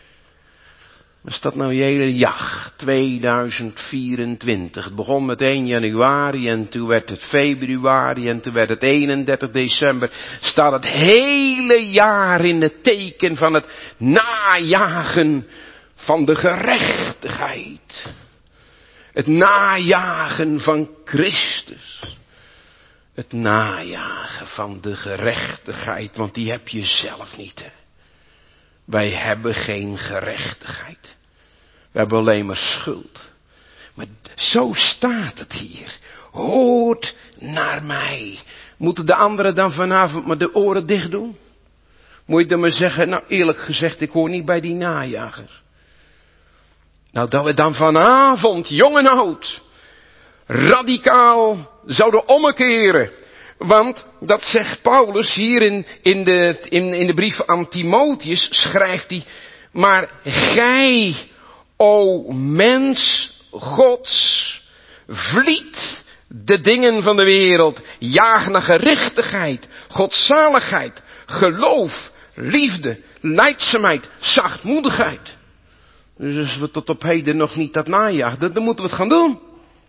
S1: Wat is dat nou je hele jacht? tweeduizend vierentwintig. Het begon met één januari en toen werd het februari en toen werd het eenendertig december. Staat het hele jaar in het teken van het najagen van de gerechtigheid. Het najagen van Christus. Het najagen van de gerechtigheid, want die heb je zelf niet. Hè? Wij hebben geen gerechtigheid. We hebben alleen maar schuld. Maar zo staat het hier. Hoort naar mij. Moeten de anderen dan vanavond maar de oren dicht doen? Moet je dan maar zeggen, nou eerlijk gezegd, ik hoor niet bij die najagers. Nou, dat we dan vanavond, jong en oud, radicaal zouden omkeren. Want, dat zegt Paulus hier in, in, de, in, in de brief aan Timotheus, schrijft hij, maar gij, o mens Gods, vliet de dingen van de wereld, jaag naar gerechtigheid, godzaligheid, geloof, liefde, lijdzaamheid, zachtmoedigheid. Dus als we tot op heden nog niet dat najagen, dan moeten we het gaan doen.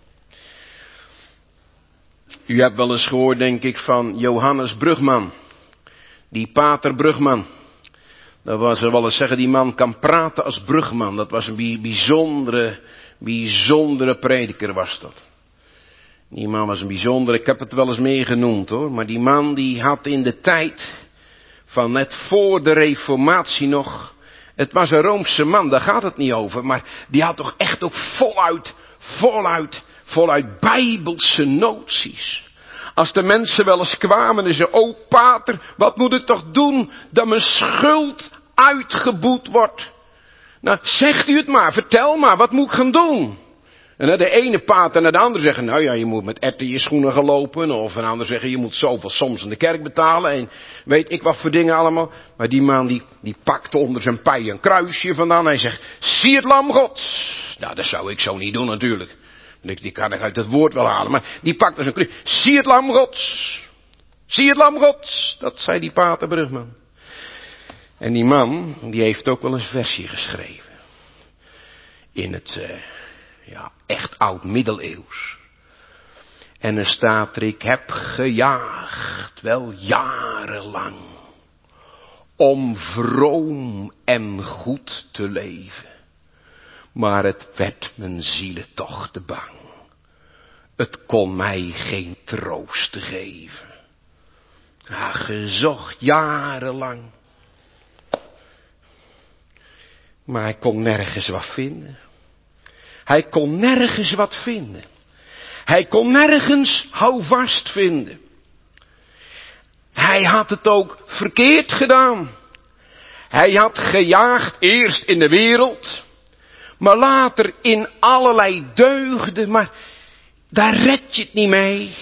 S1: U hebt wel eens gehoord, denk ik, van Johannes Brugman. Die pater Brugman. Dat was er wel eens zeggen, die man kan praten als Brugman. Dat was een bijzondere, bijzondere prediker was dat. Die man was een bijzondere, ik heb het wel eens meer genoemd hoor. Maar die man die had in de tijd van net voor de reformatie nog. Het was een Roomse man, daar gaat het niet over. Maar die had toch echt ook voluit, voluit, voluit bijbelse noties. Als de mensen wel eens kwamen en zeiden, o pater, wat moet ik toch doen dat mijn schuld uitgeboet wordt? Nou, zegt u het maar, vertel maar, wat moet ik gaan doen? En dan de ene pater naar de andere zeggen, nou ja, je moet met erwten je schoenen gaan lopen. Of een ander zeggen, je moet zoveel soms in de kerk betalen. En weet ik wat voor dingen allemaal. Maar die man die, die pakte onder zijn pij een kruisje vandaan. En hij zegt, zie het lam Gods. Nou, dat zou ik zo niet doen natuurlijk. Die kan ik uit het woord wel halen. Maar die pakte zijn kruisje. Zie het lam Gods. Zie het lam Gods. Dat zei die pater Brugman. En die man, die heeft ook wel een versje geschreven. In het... Uh, Ja, echt oud middeleeuws. En er staat er, ik heb gejaagd, wel jarenlang, om vroom en goed te leven. Maar het werd mijn zielen toch te bang. Het kon mij geen troost geven. Ja, gezocht jarenlang. Maar hij kon nergens wat vinden. Hij kon nergens wat vinden. Hij kon nergens houvast vinden. Hij had het ook verkeerd gedaan. Hij had gejaagd eerst in de wereld, maar later in allerlei deugden, maar daar red je het niet mee.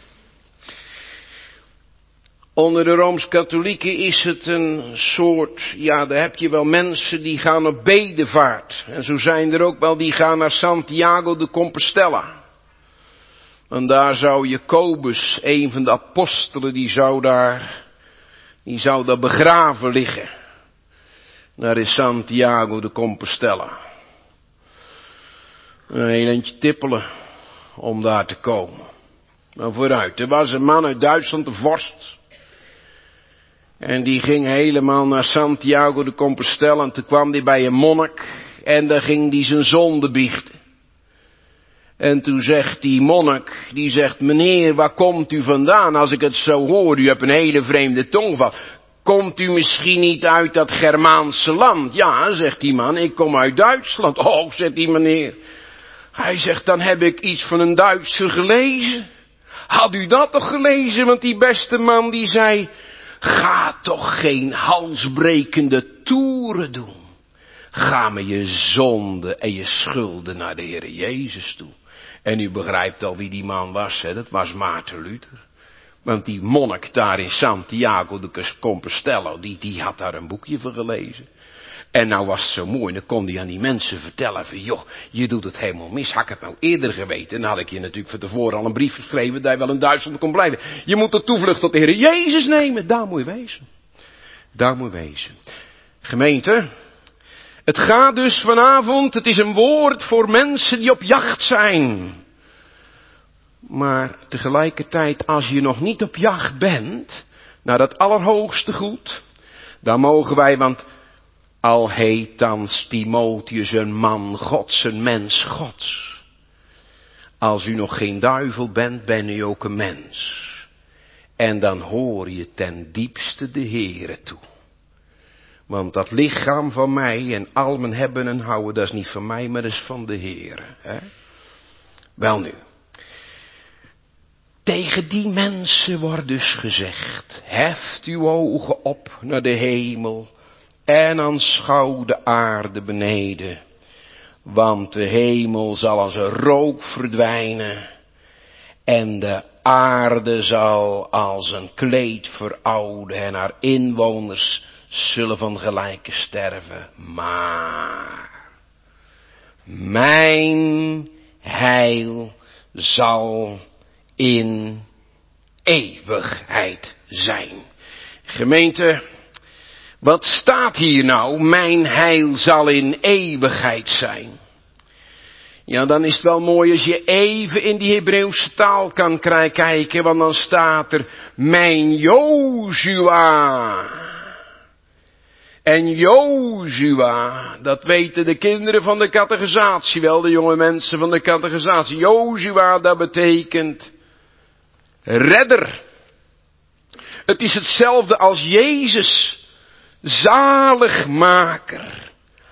S1: Onder de Rooms-Katholieken is het een soort, ja, daar heb je wel mensen die gaan op bedevaart. En zo zijn er ook wel die gaan naar Santiago de Compostela. En daar zou Jacobus, een van de apostelen, die zou daar, die zou daar begraven liggen. Daar is Santiago de Compostela. Een heel eindje tippelen om daar te komen. Maar vooruit, er was een man uit Duitsland, een vorst. En die ging helemaal naar Santiago de Compostela en toen kwam hij bij een monnik en daar ging hij zijn zonde biechten. En toen zegt die monnik, die zegt, meneer, waar komt u vandaan? Als ik het zo hoor, u hebt een hele vreemde tongval. Komt u misschien niet uit dat Germaanse land? Ja, zegt die man, ik kom uit Duitsland. Oh, zegt die meneer. Hij zegt, dan heb ik iets van een Duitser gelezen. Had u dat toch gelezen? Want die beste man die zei, ga toch geen halsbrekende toeren doen. Ga met je zonde en je schulden naar de Heer Jezus toe. En u begrijpt al wie die man was, hè? Dat was Maarten Luther. Want die monnik daar in Santiago de Compostela, die, die had daar een boekje van gelezen. En nou was het zo mooi, dan kon hij aan die mensen vertellen van, joh, je doet het helemaal mis. Had ik het nou eerder geweten, dan had ik je natuurlijk van tevoren al een brief geschreven dat je wel in Duitsland kon blijven. Je moet de toevlucht tot de Heer Jezus nemen, daar moet je wezen. Daar moet je wezen. Gemeente, het gaat dus vanavond, het is een woord voor mensen die op jacht zijn. Maar tegelijkertijd, als je nog niet op jacht bent, naar dat allerhoogste goed, dan mogen wij, want al heet dan Timotheus een man Gods, een mens Gods. Als u nog geen duivel bent, ben u ook een mens. En dan hoor je ten diepste de Heere toe. Want dat lichaam van mij en al mijn hebben en houden, dat is niet van mij, maar dat is van de Heere. Hè? Wel nu. Tegen die mensen wordt dus gezegd, heft uw ogen op naar de hemel en aanschouw de aarde beneden. Want de hemel zal als een rook verdwijnen en de aarde zal als een kleed verouden en haar inwoners zullen van gelijke sterven. Maar mijn heil zal in eeuwigheid zijn. Gemeente, wat staat hier nou? Mijn heil zal in eeuwigheid zijn. Ja, dan is het wel mooi als je even in die Hebreeuwse taal kan kijken, want dan staat er mijn Jozua. En Jozua, dat weten de kinderen van de catechisatie wel, de jonge mensen van de catechisatie. Jozua, dat betekent redder. Het is hetzelfde als Jezus, zaligmaker.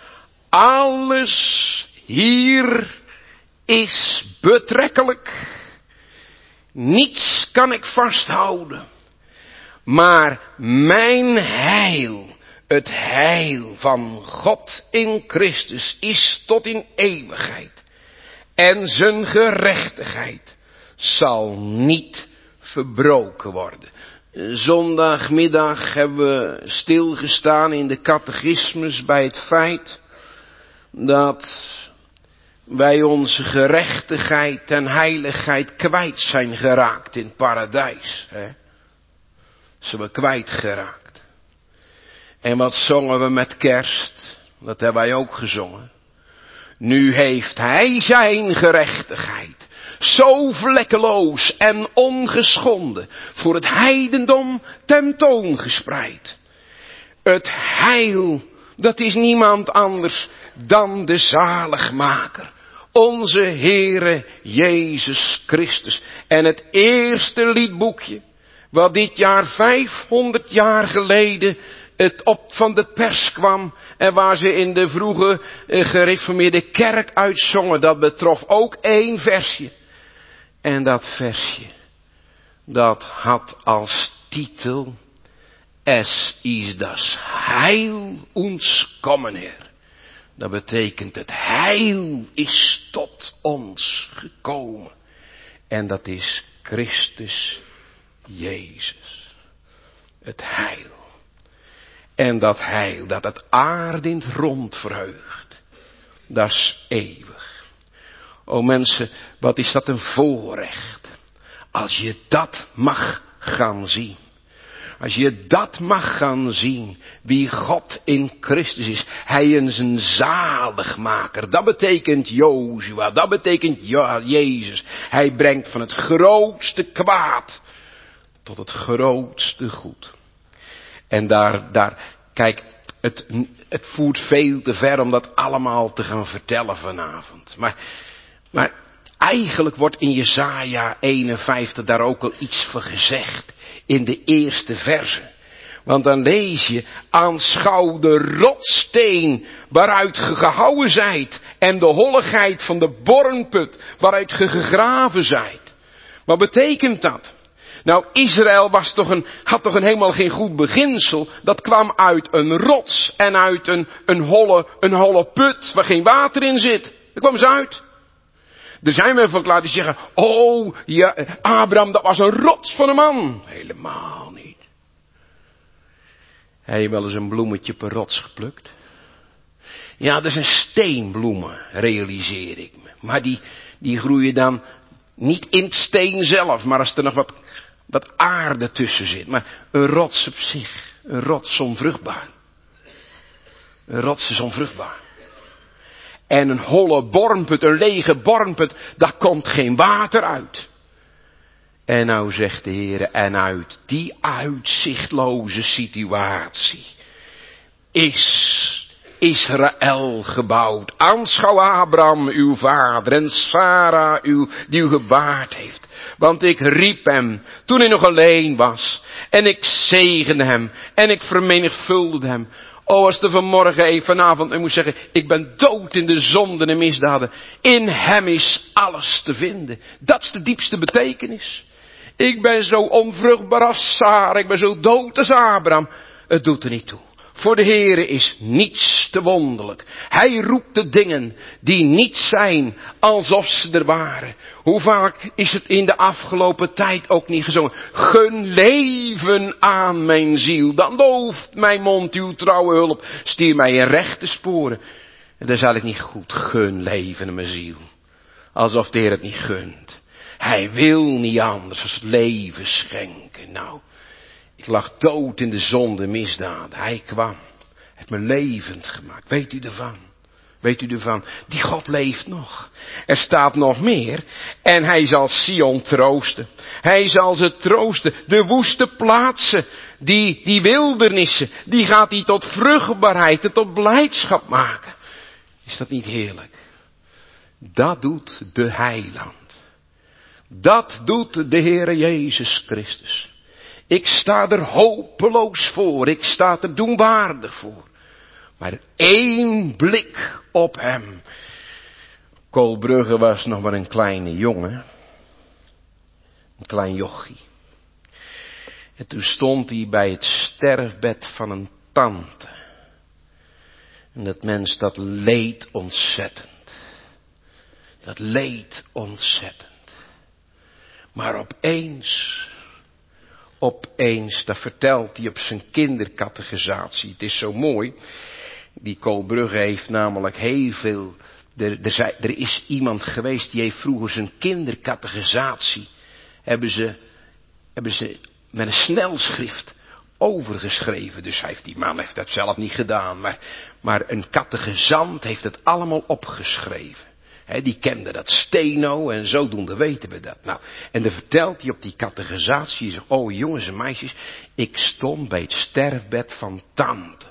S1: Alles hier is betrekkelijk. Niets kan ik vasthouden. Maar mijn heil, het heil van God in Christus, is tot in eeuwigheid. En zijn gerechtigheid zal niet verbroken worden. Zondagmiddag hebben we stilgestaan in de catechismus bij het feit dat wij onze gerechtigheid en heiligheid kwijt zijn geraakt in het paradijs. Hè? Zijn we kwijtgeraakt. En wat zongen we met kerst? Dat hebben wij ook gezongen. Nu heeft hij zijn gerechtigheid zo vlekkeloos en ongeschonden voor het heidendom tentoongespreid. Het heil, dat is niemand anders dan de zaligmaker. Onze Heere Jezus Christus. En het eerste liedboekje, wat dit jaar vijfhonderd jaar geleden het op van de pers kwam en waar ze in de vroege eh, gereformeerde kerk uitzongen, dat betrof ook één versje. En dat versje, dat had als titel, Es is das Heil uns kommen her. Dat betekent het heil is tot ons gekomen. En dat is Christus Jezus. Het heil. En dat heil, dat het aarde in het rond verheugt, dat is eeuwig. O mensen, wat is dat een voorrecht. Als je dat mag gaan zien. Als je dat mag gaan zien, wie God in Christus is. Hij is een zaligmaker. Dat betekent Jozua, dat betekent Jezus. Hij brengt van het grootste kwaad tot het grootste goed. En daar, daar, kijk, het, het voert veel te ver om dat allemaal te gaan vertellen vanavond. Maar, maar eigenlijk wordt in Jesaja eenenvijftig daar ook al iets van gezegd. In de eerste verse. Want dan lees je, aanschouw de rotsteen waaruit ge gehouwen zijt. En de holligheid van de bornput waaruit ge gegraven zijt. Wat betekent dat? Nou, Israël was toch een, had toch een helemaal geen goed beginsel. Dat kwam uit een rots en uit een, een, holle, een holle put waar geen water in zit. Daar kwam ze uit. Er zijn wel verklaard die zeggen, oh, ja, Abraham, dat was een rots van een man. Helemaal niet. Heb je wel eens een bloemetje per rots geplukt? Ja, dat is een steenbloemen, realiseer ik me. Maar die, die groeien dan niet in het steen zelf, maar als er nog wat, wat aarde tussen zit. Maar een rots op zich, een rots is onvruchtbaar. Een rots is onvruchtbaar. En een holle bornput, een lege bornput, daar komt geen water uit. En nou zegt de Heer, en uit die uitzichtloze situatie is Israël gebouwd. Aanschouw Abraham, uw vader, en Sara, uw, die u gebaard heeft. Want ik riep hem toen hij nog alleen was. En ik zegende hem. En ik vermenigvuldigde hem. O, als er vanmorgen, vanavond, ik moet zeggen, ik ben dood in de zonden en misdaden. In hem is alles te vinden. Dat is de diepste betekenis. Ik ben zo onvruchtbaar als Sara, ik ben zo dood als Abraham. Het doet er niet toe. Voor de Heere is niets te wonderlijk. Hij roept de dingen die niet zijn alsof ze er waren. Hoe vaak is het in de afgelopen tijd ook niet gezongen. Gun leven aan mijn ziel. Dan looft mijn mond uw trouwe hulp. Stier mij in rechte sporen. En dat is eigenlijk niet goed. Gun leven aan mijn ziel. Alsof de Heer het niet gunt. Hij wil niet anders als het leven schenken. Nou, ik lag dood in de zonde misdaad. Hij kwam. Heeft me levend gemaakt. Weet u ervan? Weet u ervan? Die God leeft nog. Er staat nog meer. En hij zal Sion troosten. Hij zal ze troosten. De woeste plaatsen. Die, die wildernissen. Die gaat hij tot vruchtbaarheid en tot blijdschap maken. Is dat niet heerlijk? Dat doet de heiland. Dat doet de Heere Jezus Christus. Ik sta er hopeloos voor. Ik sta er doenwaardig voor. Maar één blik op hem. Koolbrugge was nog maar een kleine jongen. Een klein jochie. En toen stond hij bij het sterfbed van een tante. En dat mens, dat leed ontzettend. Dat leed ontzettend. Maar opeens, opeens, dat vertelt hij op zijn kindercatechisatie. Het is zo mooi. Die Koolbrugge heeft namelijk heel veel. Er, er, zei, er is iemand geweest die heeft vroeger zijn kindercatechisatie. Hebben ze, hebben ze met een snelschrift overgeschreven. Dus heeft, die man heeft dat zelf niet gedaan. Maar, maar een catechisant heeft het allemaal opgeschreven. He, die kende dat steno en zodoende weten we dat. Nou, en dan vertelt hij op die catechisatie, zegt, oh jongens en meisjes, ik stond bij het sterfbed van tante.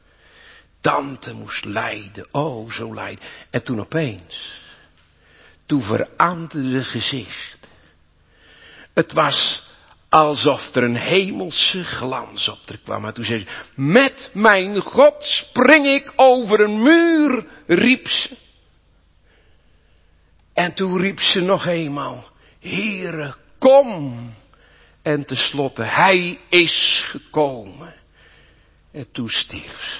S1: Tante moest lijden, oh zo lijden. En toen opeens, toen veranderde het gezicht. Het was alsof er een hemelse glans op er kwam. En toen zei ze, met mijn God spring ik over een muur, riep ze. En toen riep ze nog eenmaal, Heere, kom. En tenslotte, hij is gekomen. En toen stierf ze.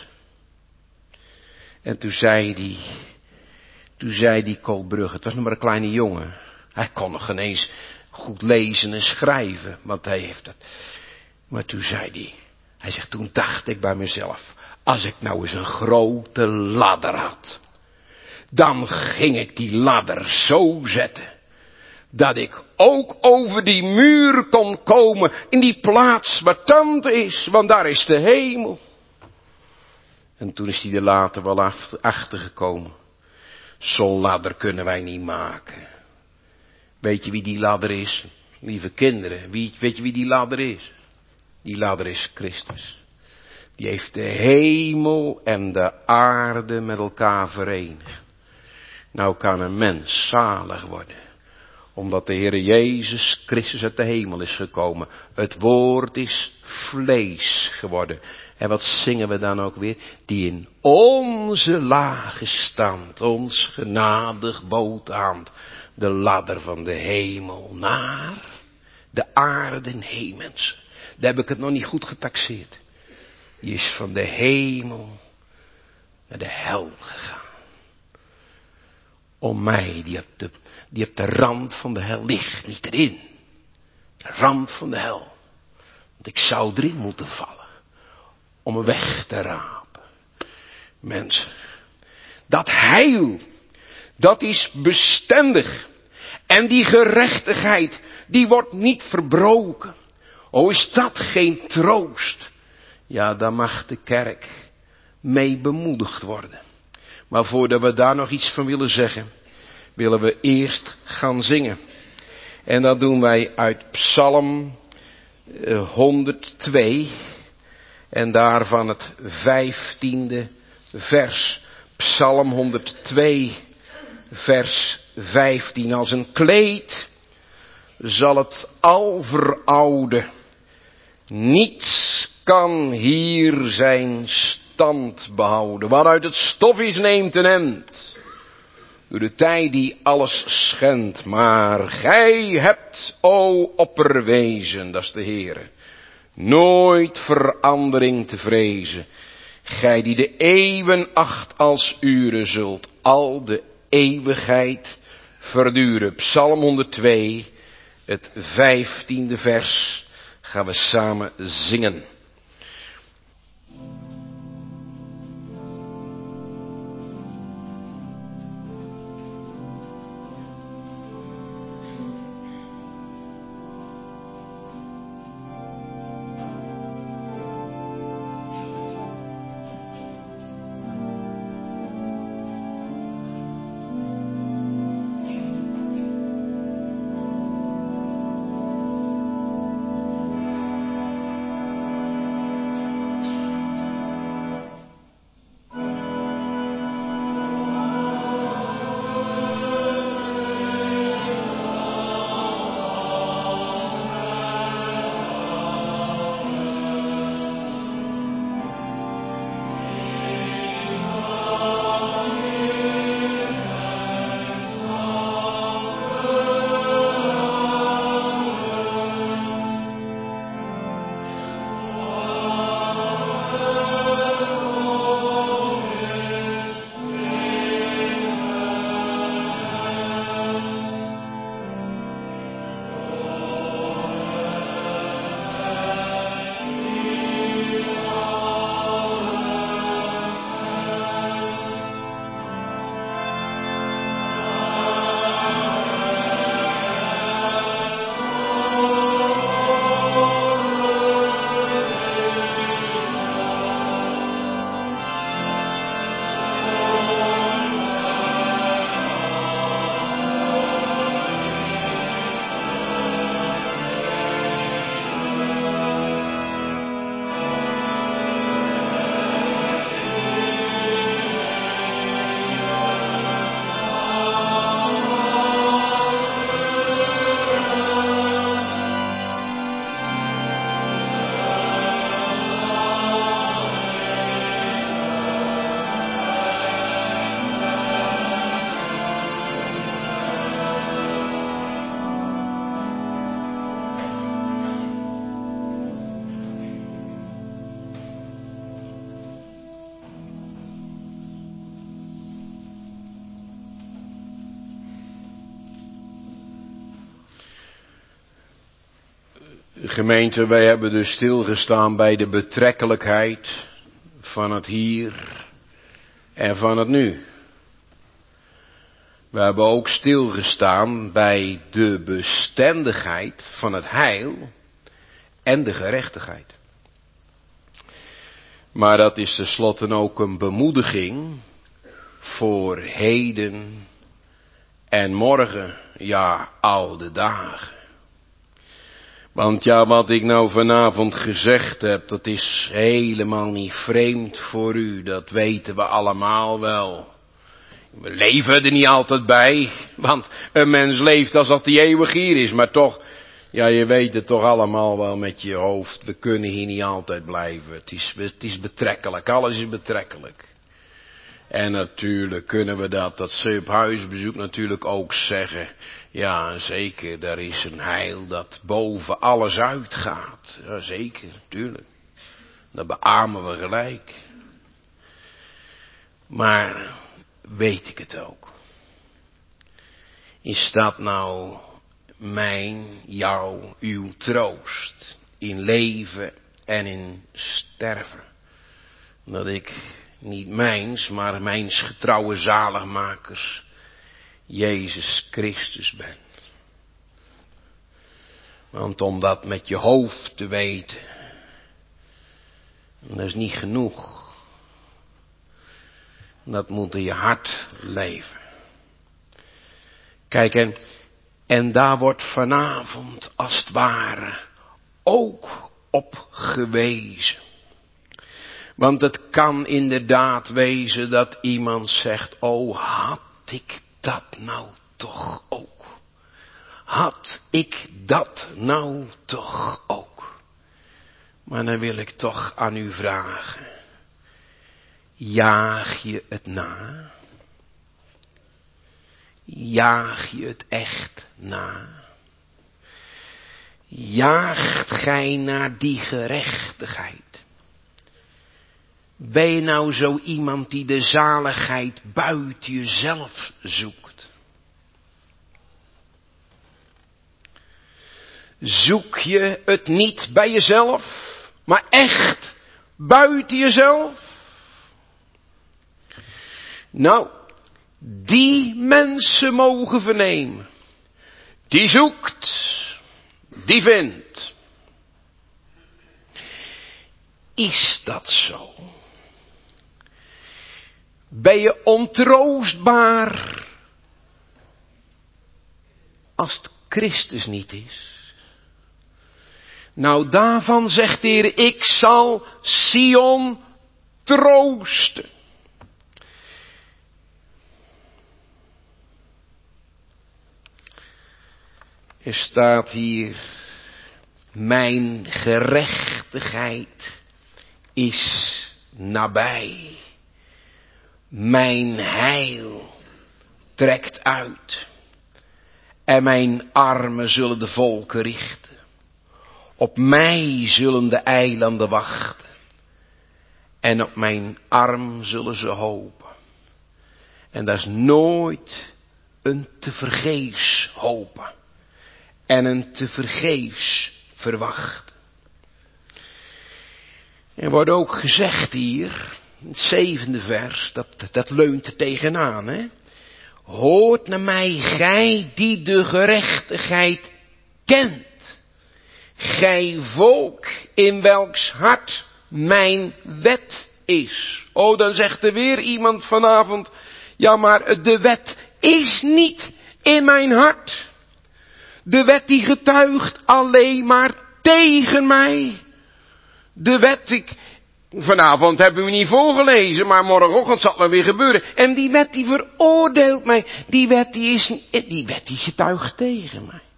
S1: En toen zei die, toen zei die Koolbrugge, het was nog maar een kleine jongen. Hij kon nog geen eens goed lezen en schrijven, want hij heeft dat. Maar toen zei hij, hij zegt, toen dacht ik bij mezelf, als ik nou eens een grote ladder had. Dan ging ik die ladder zo zetten, dat ik ook over die muur kon komen, in die plaats waar tante is, want daar is de hemel. En toen is hij er later wel achter gekomen. Zo'n ladder kunnen wij niet maken. Weet je wie die ladder is? Lieve kinderen, wie, weet je wie die ladder is? Die ladder is Christus. Die heeft de hemel en de aarde met elkaar verenigd. Nou kan een mens zalig worden. Omdat de Heer Jezus Christus uit de hemel is gekomen. Het woord is vlees geworden. En wat zingen we dan ook weer? Die in onze lage stand ons genadig bood aan. De ladder van de hemel naar de aarde hemens. Daar heb ik het nog niet goed getaxeerd. Die is van de hemel naar de hel gegaan. Om mij, die op, de, die op de rand van de hel ligt, niet erin. De rand van de hel. Want ik zou erin moeten vallen. Om me weg te rapen. Mensen. Dat heil. Dat is bestendig. En die gerechtigheid. Die wordt niet verbroken. O, is dat geen troost. Ja, daar mag de kerk mee bemoedigd worden. Maar voordat we daar nog iets van willen zeggen, willen we eerst gaan zingen. En dat doen wij uit Psalm honderdtwee. En daarvan het vijftiende vers. Psalm honderdtwee, vers vijftien. Als een kleed zal het al verouden. Niets kan hier zijn stand behouden. Wat uit het stof is, neemt een end. Door de tijd die alles schendt. Maar gij hebt, o opperwezen, dat is de Heere, nooit verandering te vrezen. Gij die de eeuwen acht als uren, zult al de eeuwigheid verduren. Psalm honderdtwee, het vijftiende vers, gaan we samen zingen. Gemeente, wij hebben dus stilgestaan bij de betrekkelijkheid van het hier en van het nu. We hebben ook stilgestaan bij de bestendigheid van het heil en de gerechtigheid. Maar dat is tenslotte ook een bemoediging voor heden en morgen, ja, oude dagen. Want ja, wat ik nou vanavond gezegd heb, dat is helemaal niet vreemd voor u. Dat weten we allemaal wel. We leven er niet altijd bij, want een mens leeft alsof hij eeuwig hier is. Maar toch, ja, je weet het toch allemaal wel met je hoofd. We kunnen hier niet altijd blijven. Het is, het is betrekkelijk, alles is betrekkelijk. En natuurlijk kunnen we dat, dat ze op huisbezoek natuurlijk ook zeggen. Ja, zeker, er is een heil dat boven alles uitgaat. Ja, zeker, tuurlijk. Dat beamen we gelijk. Maar weet ik het ook? Is dat nou mijn, jouw, uw troost in leven en in sterven? Dat ik niet mijns, maar mijns getrouwe zaligmakers Jezus Christus ben. Want om dat met je hoofd te weten, dat is niet genoeg. Dat moet in je hart leven. Kijk, en, en daar wordt vanavond als het ware ook op gewezen. Want het kan inderdaad wezen dat iemand zegt, oh had ik dat nou toch ook. Had ik dat nou toch ook. Maar dan wil ik toch aan u vragen. Jaag je het na? Jaag je het echt na? Jaagt gij naar die gerechtigheid? Ben je nou zo iemand die de zaligheid buiten jezelf zoekt? Zoek je het niet bij jezelf, maar echt buiten jezelf? Nou, die mensen mogen vernemen. Die zoekt, die vindt. Is dat zo? Ben je ontroostbaar als het Christus niet is? Nou, daarvan zegt de Heer, ik zal Sion troosten. Er staat hier, mijn gerechtigheid is nabij. Mijn heil trekt uit. En mijn armen zullen de volken richten. Op mij zullen de eilanden wachten. En op mijn arm zullen ze hopen. En dat is nooit een tevergeefs hopen. En een tevergeefs verwachten. Er wordt ook gezegd hier, in het zevende vers, dat, dat leunt er tegenaan, hè. Hoort naar mij, gij die de gerechtigheid kent. Gij volk in welks hart mijn wet is. Oh, dan zegt er weer iemand vanavond, ja maar de wet is niet in mijn hart. De wet die getuigt alleen maar tegen mij. De wet, ik, vanavond hebben we niet voorgelezen, maar morgenochtend zal het maar weer gebeuren. En die wet die veroordeelt mij. Die wet die is, die wet die getuigt tegen mij.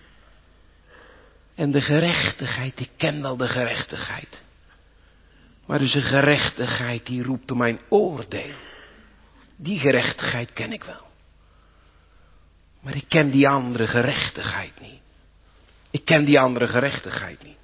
S1: En de gerechtigheid, ik ken wel de gerechtigheid. Maar dus een gerechtigheid die roept om mijn oordeel. Die gerechtigheid ken ik wel. Maar ik ken die andere gerechtigheid niet. Ik ken die andere gerechtigheid niet.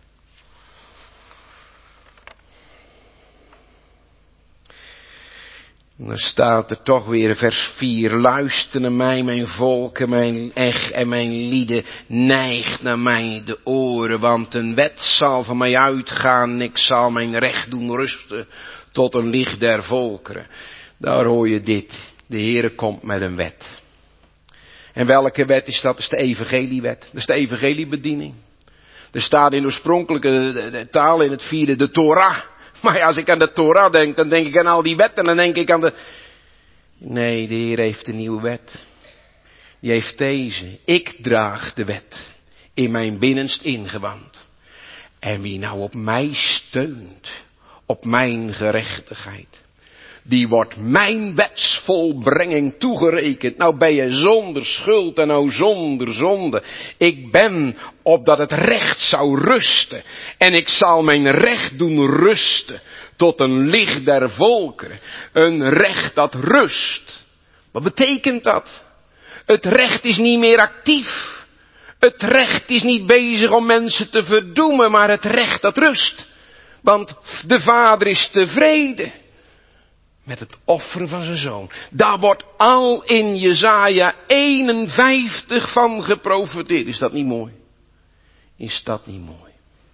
S1: En dan staat er toch weer vers vier. Luister naar mij, mijn volken, mijn ech en mijn lieden. Neigt naar mij de oren, want een wet zal van mij uitgaan. Ik zal mijn recht doen rusten tot een licht der volkeren. Daar hoor je dit. De Heere komt met een wet. En welke wet is dat? Dat is de evangeliewet. Dat is de evangeliebediening. Er staat in oorspronkelijke taal in het vierde de Torah. Maar ja, als ik aan de Torah denk, dan denk ik aan al die wetten. Dan denk ik aan de... Nee, de Heer heeft een nieuwe wet. Die heeft deze. Ik draag de wet in mijn binnenst ingewand. En wie nou op mij steunt, op mijn gerechtigheid, die wordt mijn wetsvolbrenging toegerekend. Nou ben je zonder schuld en nou zonder zonde. Ik ben opdat het recht zou rusten. En ik zal mijn recht doen rusten tot een licht der volkeren. Een recht dat rust. Wat betekent dat? Het recht is niet meer actief. Het recht is niet bezig om mensen te verdoemen, maar het recht dat rust. Want de Vader is tevreden met het offeren van zijn zoon. Daar wordt al in Jesaja eenenvijftig van geprofeteerd. Is dat niet mooi? Is dat niet mooi?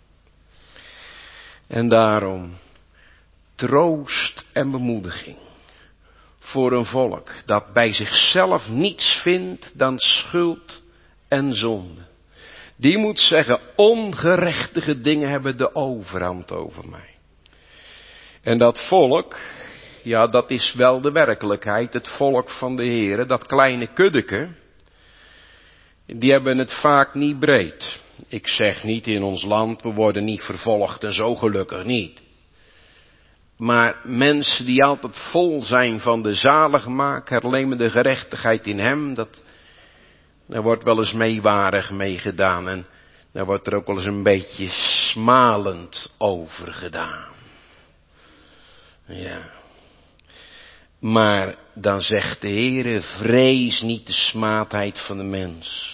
S1: En daarom troost en bemoediging voor een volk dat bij zichzelf niets vindt dan schuld en zonde. Die moet zeggen, ongerechtige dingen hebben de overhand over mij. En dat volk, ja, dat is wel de werkelijkheid. Het volk van de Heere, dat kleine kuddeke, die hebben het vaak niet breed. Ik zeg niet in ons land, we worden niet vervolgd en zo gelukkig niet. Maar mensen die altijd vol zijn van de zaligmaker, alleen maar de gerechtigheid in hem, dat, daar wordt wel eens meewarig mee gedaan. En daar wordt er ook wel eens een beetje smalend over gedaan. Ja. Maar dan zegt de Heere, vrees niet de smaadheid van de mens.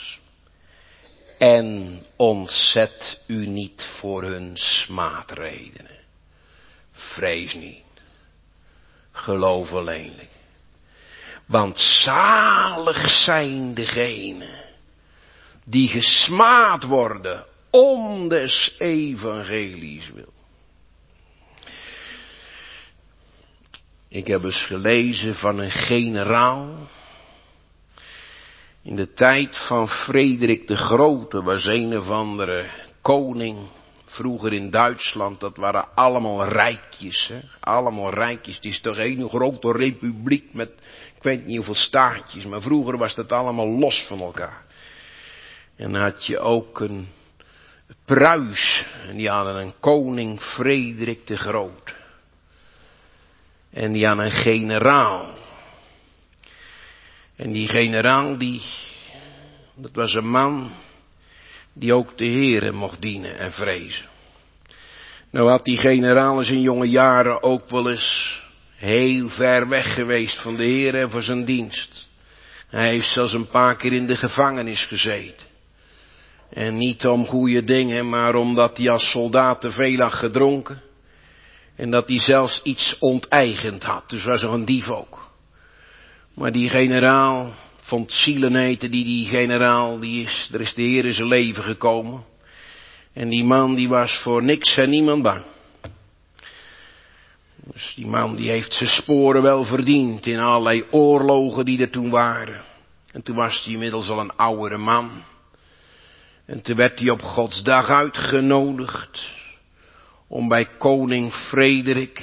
S1: En ontzet u niet voor hun smaadredenen. Vrees niet. Geloof alleenlijk. Want zalig zijn degenen die gesmaad worden om des evangelies wil. Ik heb eens gelezen van een generaal. In de tijd van Frederik de Grote was een of andere koning. Vroeger in Duitsland, dat waren allemaal rijkjes. Hè? Allemaal rijkjes. Het is toch een grote republiek met, ik weet niet hoeveel staatjes. Maar vroeger was dat allemaal los van elkaar. En dan had je ook een Pruis. En die hadden een koning Frederik de Grote. En die hadden een generaal. En die generaal die, dat was een man die ook de Heere mocht dienen en vrezen. Nou had die generaal in zijn jonge jaren ook wel eens heel ver weg geweest van de Heere en van zijn dienst. Hij heeft zelfs een paar keer in de gevangenis gezeten. En niet om goede dingen, maar omdat hij als soldaat te veel had gedronken. En dat hij zelfs iets onteigend had, dus was er een dief ook. Maar die generaal vond zielen eten, die die generaal, die is, er is de Heer in zijn leven gekomen. En die man die was voor niks en niemand bang. Dus die man die heeft zijn sporen wel verdiend in allerlei oorlogen die er toen waren. En toen was hij inmiddels al een oudere man. En toen werd hij op Gods dag uitgenodigd om bij koning Frederik,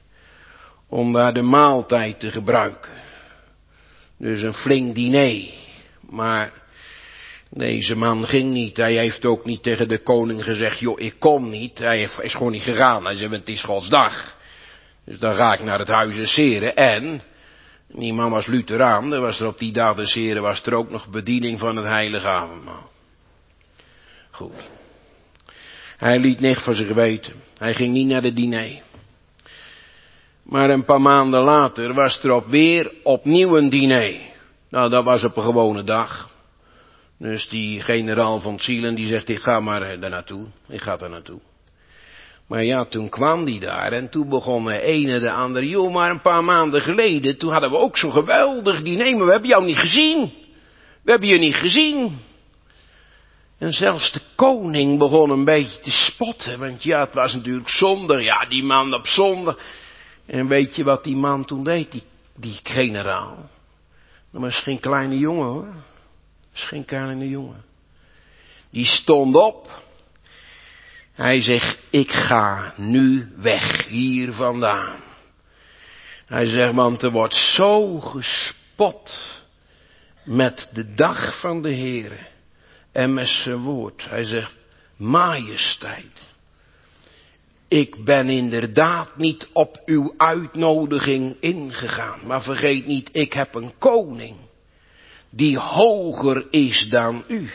S1: om daar de maaltijd te gebruiken. Dus een flink diner. Maar deze man ging niet. Hij heeft ook niet tegen de koning gezegd, joh, ik kom niet. Hij is gewoon niet gegaan. Hij zei, het is Gods dag. Dus dan ga ik naar het huis des Heren. En die man was Lutheraan. Er was er op die dag des Heren was er ook nog bediening van het heilige avondmaal. Goed. Hij liet niks van zich weten. Hij ging niet naar de diner. Maar een paar maanden later was er op weer opnieuw een diner. Nou, dat was op een gewone dag. Dus die generaal van Zielen die zegt, ik ga maar daar naartoe. Ik ga daar naartoe. Maar ja, toen kwam die daar en toen begon de ene de andere. Joh, maar een paar maanden geleden, toen hadden we ook zo'n geweldig diner, maar we hebben jou niet gezien. We hebben je niet gezien. En zelfs de koning begon een beetje te spotten. Want ja, het was natuurlijk zondag. Ja, die man op zondag. En weet je wat die man toen deed? Die, die generaal. Dat was geen kleine jongen hoor. Dat was geen kleine jongen. Die stond op. Hij zegt, ik ga nu weg hier vandaan. Hij zegt, want er wordt zo gespot met de dag van de Heere. En met zijn woord. Hij zegt, majesteit. Ik ben inderdaad niet op uw uitnodiging ingegaan. Maar vergeet niet, ik heb een koning. Die hoger is dan u.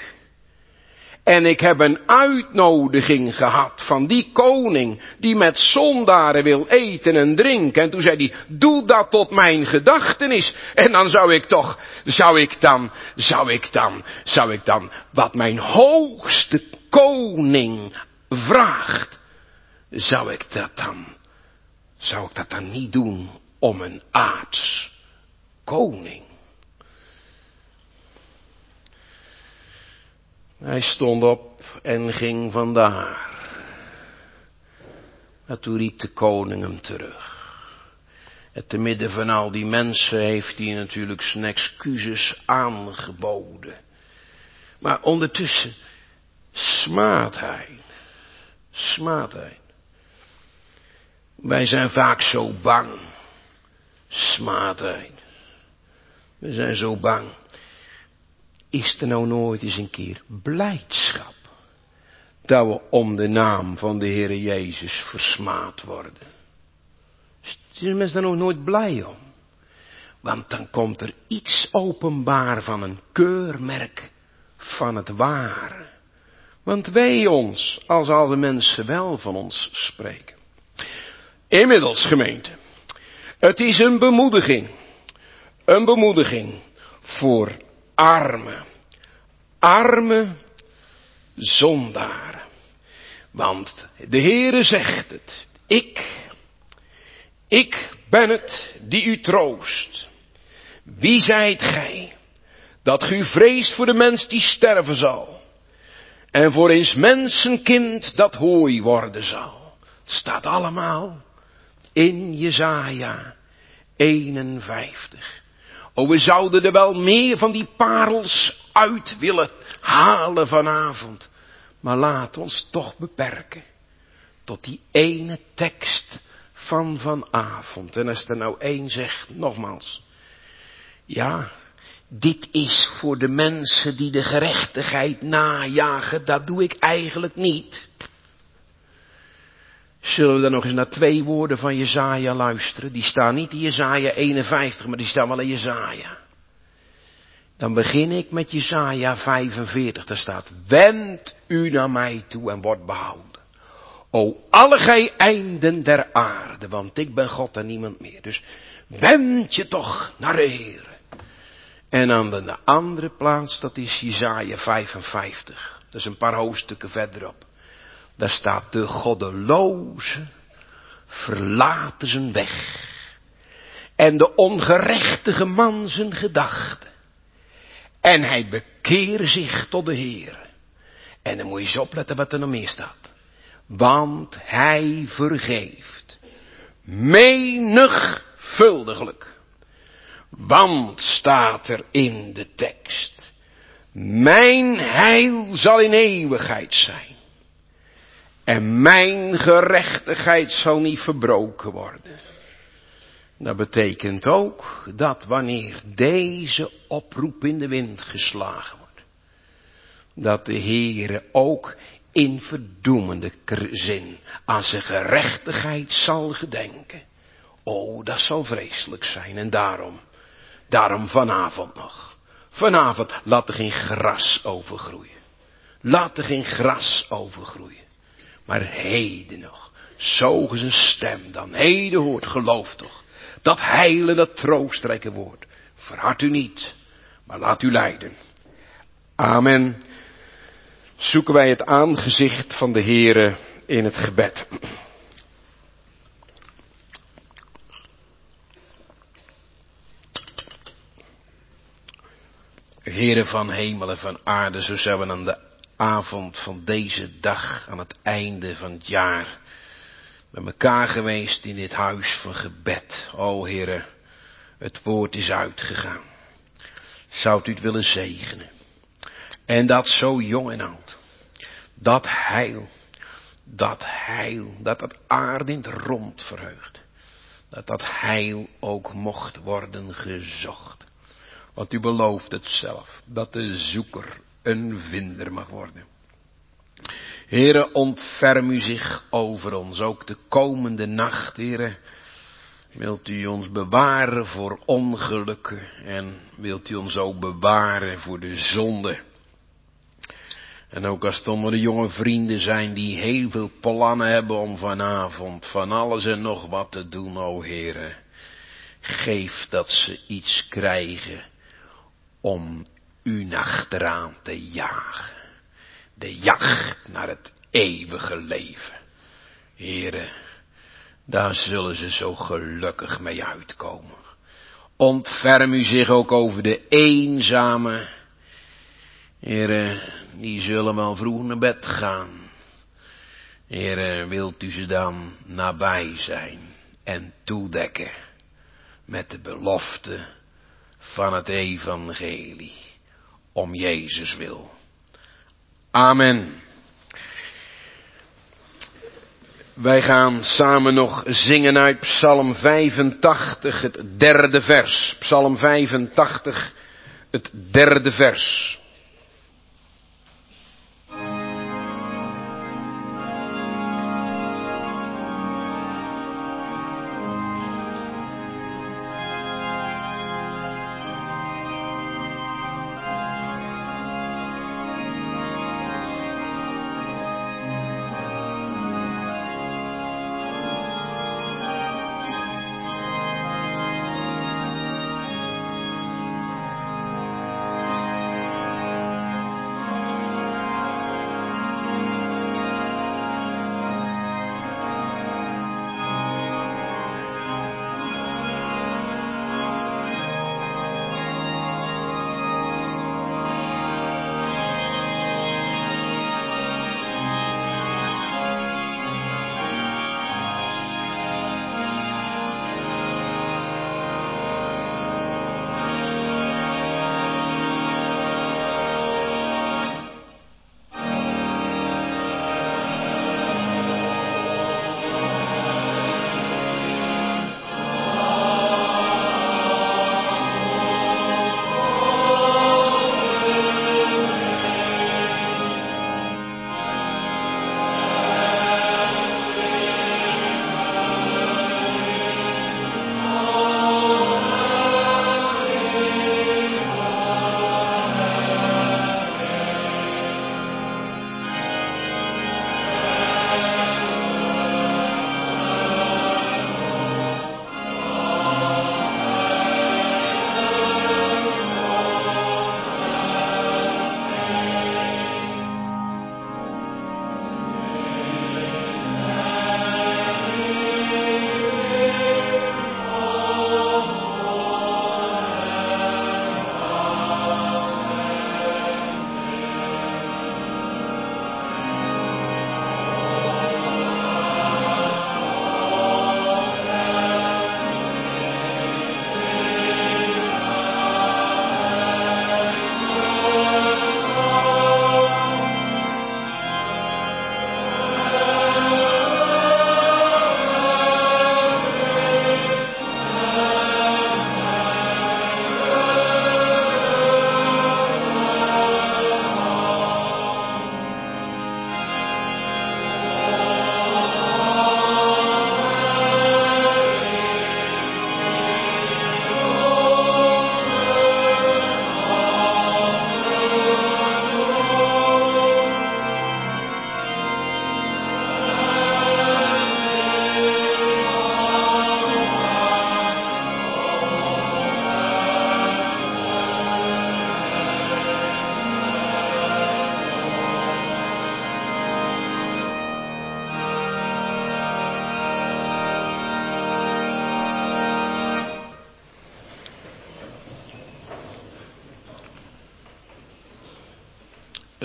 S1: En ik heb een uitnodiging gehad van die koning. Die met zondaren wil eten en drinken. En toen zei hij, doe dat tot mijn gedachtenis. En dan zou ik toch, zou ik dan, zou ik dan, zou ik dan, wat mijn hoogste koning vraagt. Zou ik dat dan, zou ik dat dan niet doen om een aards koning? Hij stond op en ging vandaar. En toen riep de koning hem terug. En te midden van al die mensen heeft hij natuurlijk zijn excuses aangeboden. Maar ondertussen smaadt hij. Smaadt hij. Wij zijn vaak zo bang. Smaadt hij. We zijn zo bang. Is er nou nooit eens een keer blijdschap dat we om de naam van de Heere Jezus versmaad worden? is een mens daar nog nooit blij om. Want dan komt er iets openbaar van een keurmerk van het ware. Want wij ons, als alle mensen wel van ons spreken. Inmiddels, gemeente. Het is een bemoediging. Een bemoediging voor arme, arme zondaren. Want de Heere zegt het. Ik, ik ben het die u troost. Wie zijt gij, dat gij vreest voor de mens die sterven zal. En voor eens mensenkind dat hooi worden zal. Het staat allemaal in Jesaja eenenvijftig. O, we zouden er wel meer van die parels uit willen halen vanavond. Maar laat ons toch beperken tot die ene tekst van vanavond. En als er nou één zegt, nogmaals. Ja, dit is voor de mensen die de gerechtigheid najagen. Dat doe ik eigenlijk niet. Zullen we dan nog eens naar twee woorden van Jesaja luisteren? Die staan niet in Jesaja eenenvijftig, maar die staan wel in Jesaja. Dan begin ik met Jesaja vijfenveertig. Daar staat, wend u naar mij toe en word behouden. O, alle gij einden der aarde, want ik ben God en niemand meer. Dus wend je toch naar de Heer. En aan de andere plaats, dat is Jesaja vijfenvijftig. Dat is een paar hoofdstukken verderop. Daar staat, de goddeloze verlaten zijn weg. En de ongerechtige man zijn gedachten. En hij bekeert zich tot de Heer. En dan moet je eens opletten wat er nog meer staat. Want hij vergeeft menigvuldiglijk. Want staat er in de tekst. Mijn heil zal in eeuwigheid zijn. En mijn gerechtigheid zal niet verbroken worden. Dat betekent ook dat wanneer deze oproep in de wind geslagen wordt. Dat de Heere ook in verdoemende zin aan zijn gerechtigheid zal gedenken. O, dat zal vreselijk zijn. En daarom, daarom vanavond nog. Vanavond laat er geen gras overgroeien. Laat er geen gras overgroeien. Maar heden nog, zogen zijn stem dan. Heden hoort, geloof toch. Dat heile, dat troostrijke woord. Verhard u niet, maar laat u leiden. Amen. Zoeken wij het aangezicht van de Heere in het gebed. Heere van hemel en van aarde, zo zijn we aan de avond van deze dag, aan het einde van het jaar, met elkaar geweest in dit huis van gebed. O Heere, het woord is uitgegaan. Zou u het willen zegenen? En dat zo jong en oud. Dat heil, dat heil, dat dat aardend rond verheugt. Dat dat heil ook mocht worden gezocht. Want u belooft het zelf, dat de zoeker een vinder mag worden. Heere, ontferm u zich over ons, ook de komende nacht, Heere. Wilt u ons bewaren voor ongelukken en wilt u ons ook bewaren voor de zonde. En ook als het onder de jonge vrienden zijn die heel veel plannen hebben om vanavond van alles en nog wat te doen, o Heere. Geef dat ze iets krijgen om u achteraan te jagen. De jacht naar het eeuwige leven. Heere, daar zullen ze zo gelukkig mee uitkomen. Ontferm u zich ook over de eenzame. Heere, die zullen wel vroeg naar bed gaan. Heere, wilt u ze dan nabij zijn en toedekken met de belofte van het evangelie, om Jezus wil. Amen. Wij gaan samen nog zingen uit Psalm vijfentachtig, het derde vers. Psalm vijfentachtig, het derde vers.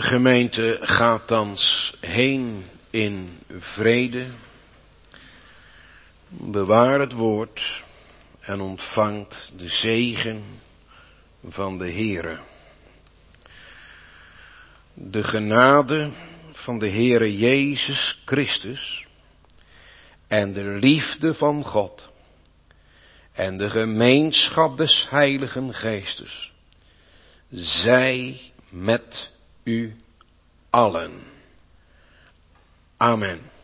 S1: gemeente gaat thans heen in vrede. Bewaar het woord en ontvangt de zegen van de Heere. De genade van de Heere Jezus Christus en de liefde van God en de gemeenschap des Heiligen Geestes zij met u allen. Amen.